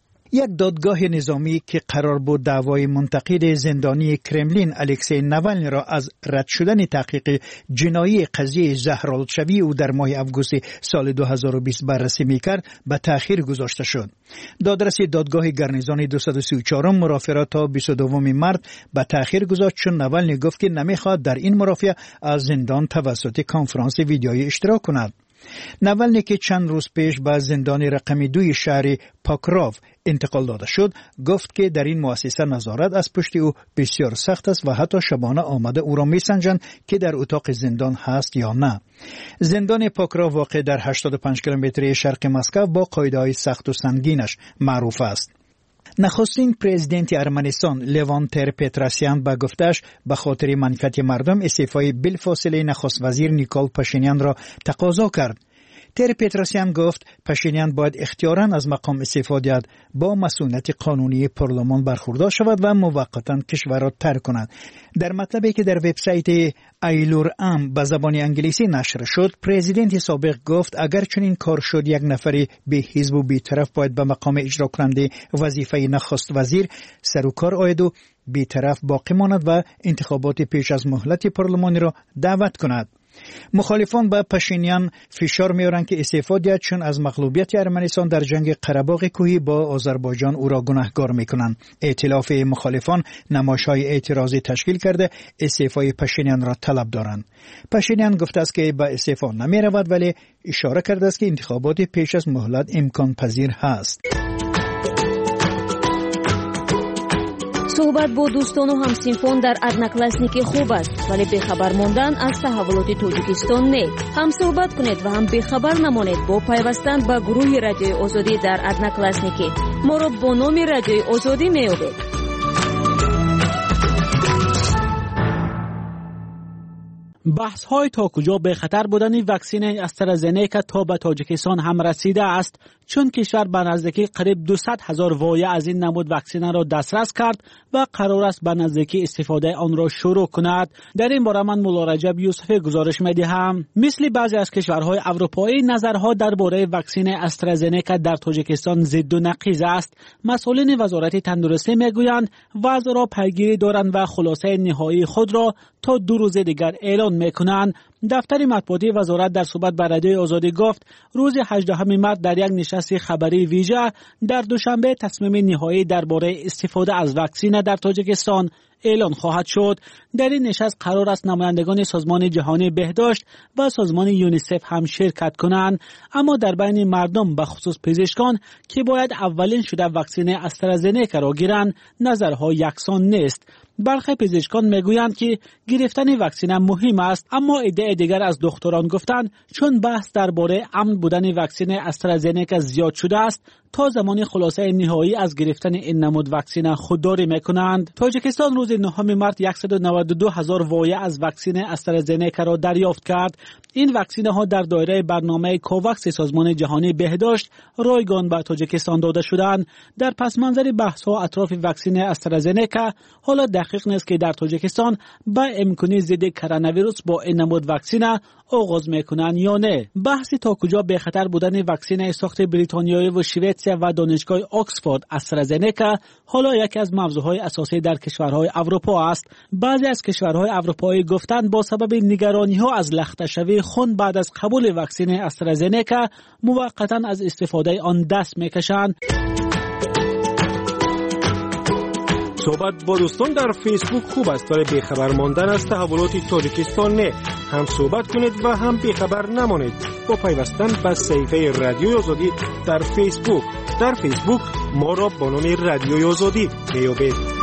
یک دادگاه نظامی که قرار بود دعوای منتقد زندانی کرملین الکسی ناوالنی را از رد شدن تحقیق جنایی قضیه زهرالشوی او در ماه آگوست سال 2020 بررسی میکرد به تأخیر گذاشته شد. دادرس دادگاه گرنیزان 234 مرافعه را تا 22 مارس به تأخیر گذاشت چون ناوالنی گفت که نمیخواد در این مرافعه از زندان توسط کنفرانس ویدیویی اشتراک کند. ناوالنی که چند روز پیش به زندان رقم 2 شهر پاکراف انتقال داده شد، گفت که در این مؤسسه نظارت از پشت او بسیار سخت است و حتی شبانه آمده او را میسنجند که در اتاق زندان هست یا نه. زندان پاکراف واقع در 85 کیلومتری شرق مسکو با قاعده‌های سخت و سنگینش معروف است. نخستین پرزیدنت ارمنستان لوان تر پتراسیان با گفتش به خاطر منفعت مردم استعفای بلافاصله نخست وزیر نیکول پاشینیان را تقاضا کرد. تر پتراسیان گفت پاشینیان باید اختیاراً از مقام استعفا دهد، با مسئولیت قانونی پارلمان برخوردار شود و موقتاً کشور را ترک کند. در مطلبی که در وبسایت ایلور ام به زبان انگلیسی نشر شد، پرزیدنت سابق گفت اگر چنین کار شد یک نفری به حزب و بی‌طرف باید به مقام اجرا کننده وظیفه نخست وزیر سر و کار آید و بی‌طرف باقی ماند و انتخابات پیش از مهلت پارلمانی را دعوت کند. مخالفان با پاشینیان فشار می‌آورند که استعفا دهد چون از مغلوبیت ارمنستان در جنگ قره‌باغ کوهی با آذربایجان او را گناهکار می‌کنند. ائتلاف مخالفان نمایش‌های اعتراضی تشکیل کرده استعفای پاشینیان را طلب دارند. پاشینیان گفته است که به استعفا نمی‌رود، ولی اشاره کرده است که انتخابات پیش از مهلت امکان پذیر است. صحبت با دوستان و همسینفان در ادناکلاسنیک خوب است، ولی بخبر ماندن از تحولات تاجیکستان نه. هم صحبت کنید و هم بخبر نمانید با پیوستن به گروه رادیوی آزادی در ادناکلاسنیک. ما را با نام رادیوی آزادی می‌یابید. بحث های تا کجا به خطر بودن واکسن استرازنیکا تا به تاجیکستان هم رسیده است، چون کشور به نزدیکی قریب 200,000 وایه از این نمود واکسن را دسترس کرد و قرار است به نزدیکی استفاده آن را شروع کند. در این باره من مولا رجب یوسفی گزارش می‌دهم. مثل بعضی از کشورهای اروپایی، نظرها درباره واکسن استرازنیکا در تاجیکستان ضد و نقیض است. مسئولین وزارت تندرستی میگویند وضع را پیگیری دارند و خلاصه نهایی خود را تا 2 روز دیگر اعلان میکنند. دفتر مطبوعاتی وزارت در صحبت با رادیوی آزادی گفت روز 18 مارس در یک نشست خبری ویژه در دوشنبه تصمیم نهایی درباره استفاده از واکسن در تاجیکستان اعلان خواهد شد. در این نشست قرار است نمایندگان سازمان جهانی بهداشت و سازمان یونیسف هم شرکت کنند، اما در بین مردم به خصوص پزشکان که باید اولین شده واکسن استرازنیکا را گیرند نظرها یکسان نیست. برخی پزشکان میگویند که گرفتن واکسن مهم است، اما ایده دیگر از دکتران گفتند چون بحث درباره امن بودن واکسن استرازنیکا زیاد شده است، تا زمان خلاصه نهایی از گرفتن این نمود واکسن خودداری میکنند. تاجیکستان روز 9 مارس 192,000 وایه از واکسن استرازنیکا را دریافت کرد. این واکسن ها در دایره برنامه کوواکس سازمان جهانی بهداشت رایگان به تاجیکستان داده شدند. در پس منظر بحث ها اطراف واکسن استرازنیکا حالا دقیق نیست که در تاجیکستان با امکانی ضد کرونا ویروس با این نمود واکسن آغاز میکنند یا نه. بحث تا کجا به خطر بودن واکسن ساخت بریتانیایی و شویتسیا و دانشگاه آکسفورد استرازنیکا حالا یکی از موضوعهای اساسی در کشورهای اروپا است. بعضی از کشورهای اروپایی گفتند با سبب نگرانی‌ها از لخته‌شوی خون بعد از قبول واکسن استرازنیکا موقتا از استفاده آن دست میکشند. صحبت با دوستان در فیسبوک خوب است، ولی بیخبر ماندن از تحولات تاجیکستان نه. هم صحبت کنید و هم بیخبر نمانید با پیوستن به صفحه رادیوی آزادی در فیسبوک. در فیسبوک ما را با نام رادیوی آزادی میابید.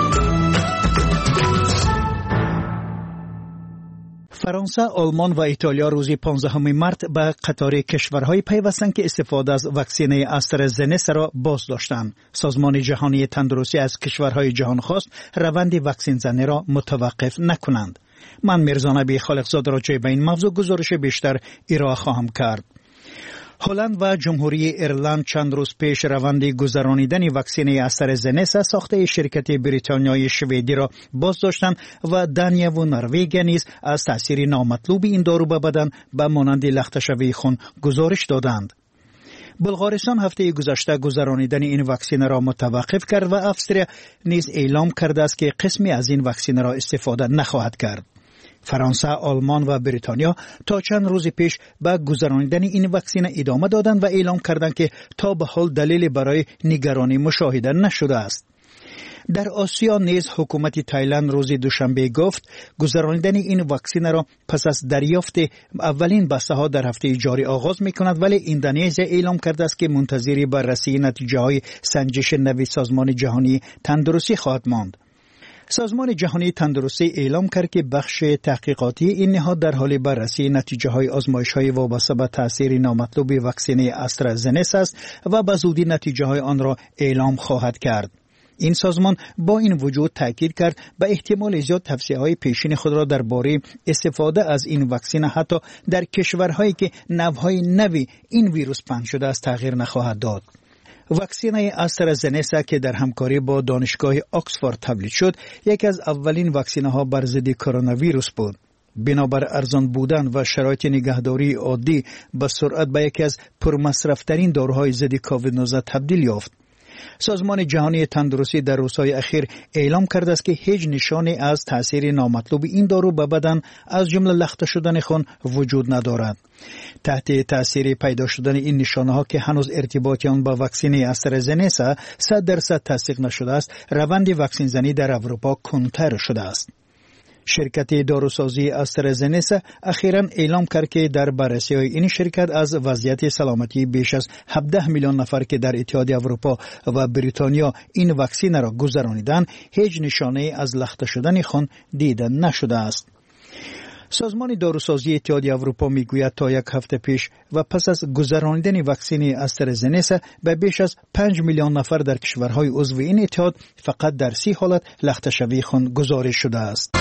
فرانسه، آلمان و ایتالیا روز 15 مارس به قطار کشورهای پیوستند که استفاده از واکسن استرازنیکا را باز داشتند. سازمان جهانی تندرستی از کشورهای جهان خواست روند واکسن زنی را متوقف نکنند. من میرزا نبی خالقزاده راجع به این موضوع گزارش بیشتر ارائه خواهم کرد. هلند و جمهوری ایرلند چند روز پیش روند گذرانیدن واکسن استرازنیکا ساخته شرکت بریتانیایی شویدی را باز داشتند و دانیا و نروژ نیز از تاثیر نامطلوب این دارو به بدن به مانند لخته‌شوی خون گزارش دادند. بلغارستان هفته گذشته گذرانیدن این واکسن را متوقف کرد و افسریا نیز اعلام کرده است که قسمی از این واکسن را استفاده نخواهد کرد. فرانسه، آلمان و بریتانیا تا چند روز پیش به گذرانیدن این واکسن ادامه دادند و اعلام کردند که تا به حال دلیلی برای نگرانی مشاهده نشده است. در آسیا نیز حکومت تایلند روز دوشنبه گفت گذرانیدن این واکسن را پس از دریافت اولین بسته ها در هفته جاری آغاز می کند، ولی اندونزیا اعلام کرده است که منتظر بررسی نتیجه های سنجش نوی سازمان جهانی تندرستی خواهد ماند. سازمان جهانی تندرستی اعلام کرد که بخش تحقیقاتی این نهاد در حال بررسی نتیجه های آزمایش های وابسته به تاثیر نامطلوب واکسن استرازنیکا است و به زودی نتیجه های آن را اعلام خواهد کرد. این سازمان با این وجود تاکید کرد به احتمال زیاد توصیه‌های پیشین خود را درباره استفاده از این واکسن حتی در کشورهایی که نوع‌های نوی این ویروس پنهان شده است تغییر نخواهد داد. واکسن استرازنیکا که در همکاری با دانشگاه آکسفورد تولید شد، یکی از اولین واکسن‌ها بر ضد کرونا ویروس بود. بنابر ارزان بودن و شرایط نگهداری عادی به سرعت به یکی از پرمصرف‌ترین داروهای ضد کووید 19 تبدیل یافت. سازمان جهانی تندرستی در روزهای اخیر اعلام کرده است که هیچ نشانی از تاثیر نامطلوب این دارو به بدن از جمله لخته شدن خون وجود ندارد. تحت تاثیر پیدا شدن این نشانه‌ها که هنوز ارتباطی آن با واکسن استرازنیکا 100% تصدیق نشده است، روند واکسن زنی در اروپا کندتر شده است. شرکت داروسازی استرازنسا اخیراً اعلام کرد که در بررسی‌های این شرکت از وضعیت سلامتی بیش از 17 میلیون نفر که در اتحادیه اروپا و بریتانیا این واکسن را گذرانیدند هیچ نشانه از لخته شدن خون دیده نشده است. سازمان داروسازی اتحادیه اروپا میگوید تا یک هفته پیش و پس از گذرانیدن واکسن استرازنسا به بیش از 5 میلیون نفر در کشورهای عضو این اتحاد فقط در 30 حالت لخته شوی خون گزارش شده است.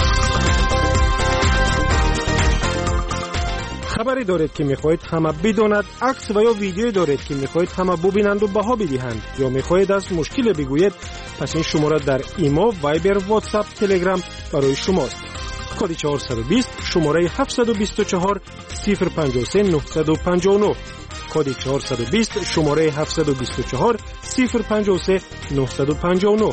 خبری دارید که میخواهید همه بداند، عکس و یا ویدیو دارید که میخواهید همه ببینند و بها بدهند، یا میخواهید از مشکل بگویید، پس این شماره در ایمو، وایبر، واتساپ، تلگرام برای شماست. کد 420 شماره 724 053 959. کد 420 شماره 724 053 959.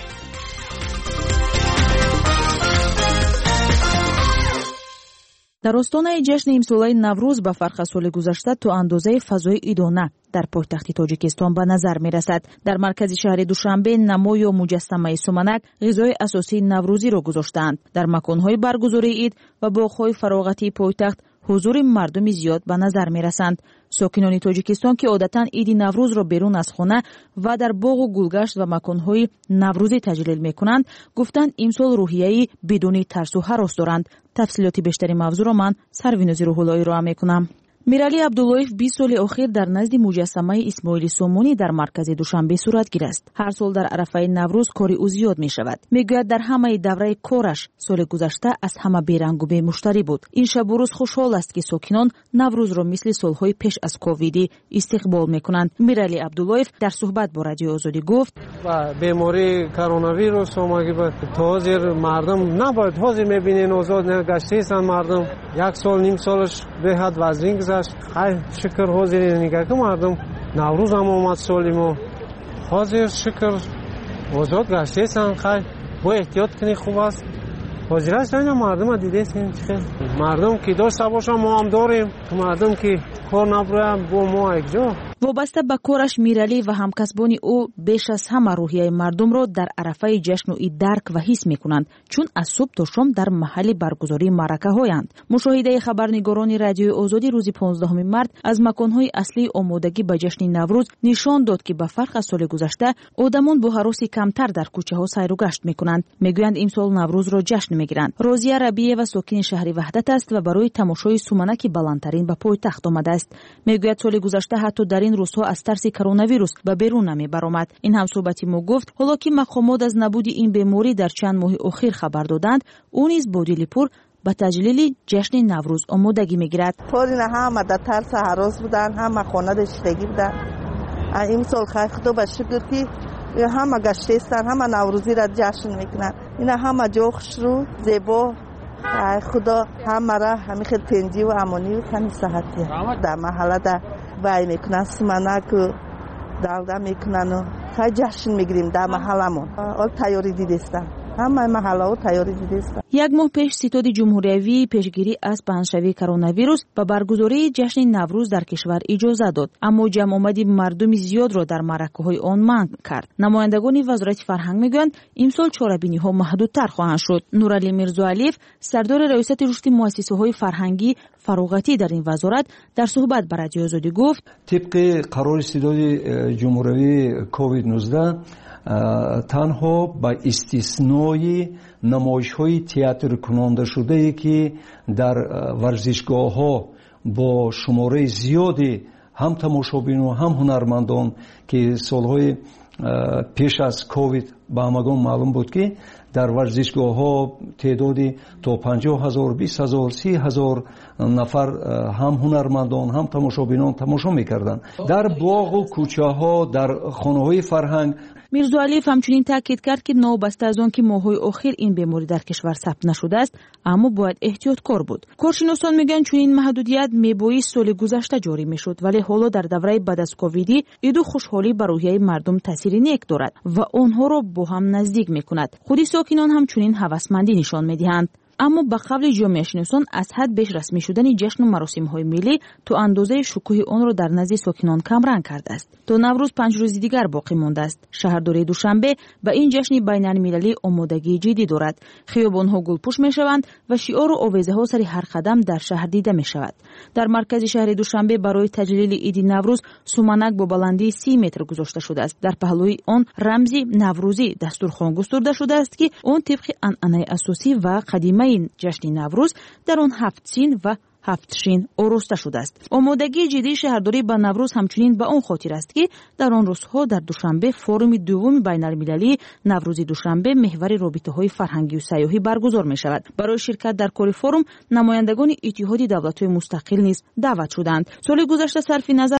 در آستانه جشن امسال‌های نوروز به فرق از سال گذشته تا اندازه فضای ایدانه در پایتخت تاجیکستان به نظر می رسد. در مرکز شهر دوشنبه نمای و مجسمه سمنک غذای اساسی نوروزی را گذاشتند. در مکان‌های برگزاری عید و باغ‌های فراغتی پایتخت حضور مردم زیاد به نظر می رسند. ساکنان تاجیکستان که عادتاً عید نوروز را بیرون از خانه و در باغ و گلگشت و مکان‌های نوروزی تجلیل می کنند، گفتند امسال روحیه‌ای بدون ترس و هراس دارند. تفصیلات بیشتری موضوع را من سروینوزی روح‌اللهی را می کنم. میرالی عبداللهیف 20 سال اخیر در نزد مجسمه اسماعیل سومونی در مرکز دوشنبه صورتگیر است. هر سال در عرفه نوروز کاری او زیاد می شود. میگوید در همه دوره کارش سال گذشته از همه بیرنگ و بی مشتری بود. این شب و روز خوشحال است که ساکنان نوروز را مثل سالهای پیش از کوویدی استقبال می کنند. میرالی عبداللهیف در صحبت با رادیو آزادی گفت: و بیماری کرونا ویروس اومده بود تا حاضر مردم نباید حاضر میبینین آزاد نگشته مردم یک سال نیم سالش به حد وزین گذشت. خیلی شکر حاضر نگاه که مردم نوروز هم اومد سالی ما حاضر شکر آزاد گشته سن. خیلی با احتیاط کنی خوب است. حاضر است اینا مردم دیده سن خیلی مردم که داشته باشم ما هم داریم، مردم که کار نبرم با ما یک جا. وابسته به کارش میرالی و همکسبان او بیش از همه روحیه مردم را در عرفه جشن و عید درک و حس میکنند، چون از صبح تا شام در محل برگزاری معرکه هایند. مشاهده خبرنگاران رادیو آزادی روز 15 مارس از مکانهای اصلی آمادگی به جشن نوروز نشان داد که به فرق از سال گذشته آدمان با هراسی کمتر در کوچه ها سیر و گشت میکنند. میگویند امسال نوروز را جشن میگیرند. راضیه ربیعه و ساکن شهر وحدت است و برای تماشای سومنک بلندترین به پایتخت آمده است. میگوید سال گذشته حتی در این روزها از ترس کرونا ویروس به بیرون نمی برآمد. این همصحبتی ما گفت حالا که مقامات از نبود این بیماری در چند ماه اخیر خبر دادند، او نیز با دل پر به تجلیل جشن نوروز آمادگی میگیرد. فورینا همه در ترس هراس بودن، همه خانه داشتگی بودن. این سال خیر خدا به شکر که همه گشته استن، همه نوروزی را جشن میکنن. اینا همه جوخش رو زیبا خدا همه را همه خیلی تنجی و امانی و خیلی صحتی در محله در وای میکنن سمنک و دلده میکنن و خیلی جشن میگیریم در محلمون. آل تیاری دیدستن، همه محله ها تیاری دیدستن. یک ماه پیش ستاد جمهوریوی پیشگیری از پنهشوی کرونا ویروس به برگزاری جشن نوروز در کشور اجازه داد، اما جمع آمدی مردم زیاد را در معرکه‌های آن منع کرد. نمایندگان وزارت فرهنگ میگویند امسال چاره‌بینی‌ها محدودتر خواهند شد. نورعلی میرزاعلیف سردار ریاست رشد مؤسسه‌های فرهنگی فراغتی در این وزارت در صحبت با رادیو آزادی گفت: طبق قرار استداد جمهوری کووید 19 تنها با استثنای نمایش‌های تئاتر کننده شده که در ورزشگاه‌ها با شماره زیادی هم تماشابین و هم هنرمندان که سالهای پیش از کووید به همگان معلوم بود که در ورزشگاه‌ها تعدادی تا 50,000 20,000 30,000 نفر هم هنرمندان هم تماشابینان تماشا می‌کردند. در باغ و کوچه‌ها در خانه‌های فرهنگ. میرزاعلیف همچنین تاکید کرد که نوبسته از آن که ماه‌های اخیر این بیماری در کشور ثبت نشده است، اما باید احتیاطکار بود. کارشناسان میگن چون این محدودیت میبایست سال گذشته جاری میشد، ولی حالا در دوره بعد از کوویدی عید و خوشحالی بر روحیه مردم تاثیر نیک دارد و آنها را با هم نزدیک میکند. خود ساکنان هم چنین هوسمندی نشان میدهند. аммо ба қавли ҷомеашиносон аз ҳад беш расмӣ шудани ҷашну маросимҳои миллӣ то андозаи шукӯҳи онро дар назди сокинон камранг кардааст. То Наврӯз 5 рӯзи дигар боқӣ мондааст. Шаҳрдории Душанбе ба ин ҷашни байналмилалӣ омодагии ҷиддӣ дорад. Хиёбонҳо гулпӯш мешаванд ва шиору овезаҳо сари ҳар қадам дар шаҳр дида мешавад. Дар маркази шаҳри Душанбе барои таҷлили иди Наврӯз суманак бо баландии 30 метр гузошта шудааст. Дар паҳлӯи он рамзи Наврӯзӣ дастурхон густурда шудааст ки он тибқи анъанаи асосӣ ва қадимаи ҷашни Наврӯз дар он 7 син ва 7 шин ороста шудааст. Омодагии ҷиддии шаҳрдорӣ ба Наврӯз ҳамчунин ба он хотир аст ки дар он рӯзҳо дар Душанбе форуми дуввуми байналмилалии Наврӯзи Душанбе меҳвари робитаҳои фарҳангию сайёҳӣ баргузор мешавад. Барои ширкат дар кори форум намояндагони иттиҳоди давлатҳои мустақил низ даъват шуданд. Соли гузашта сарфи назар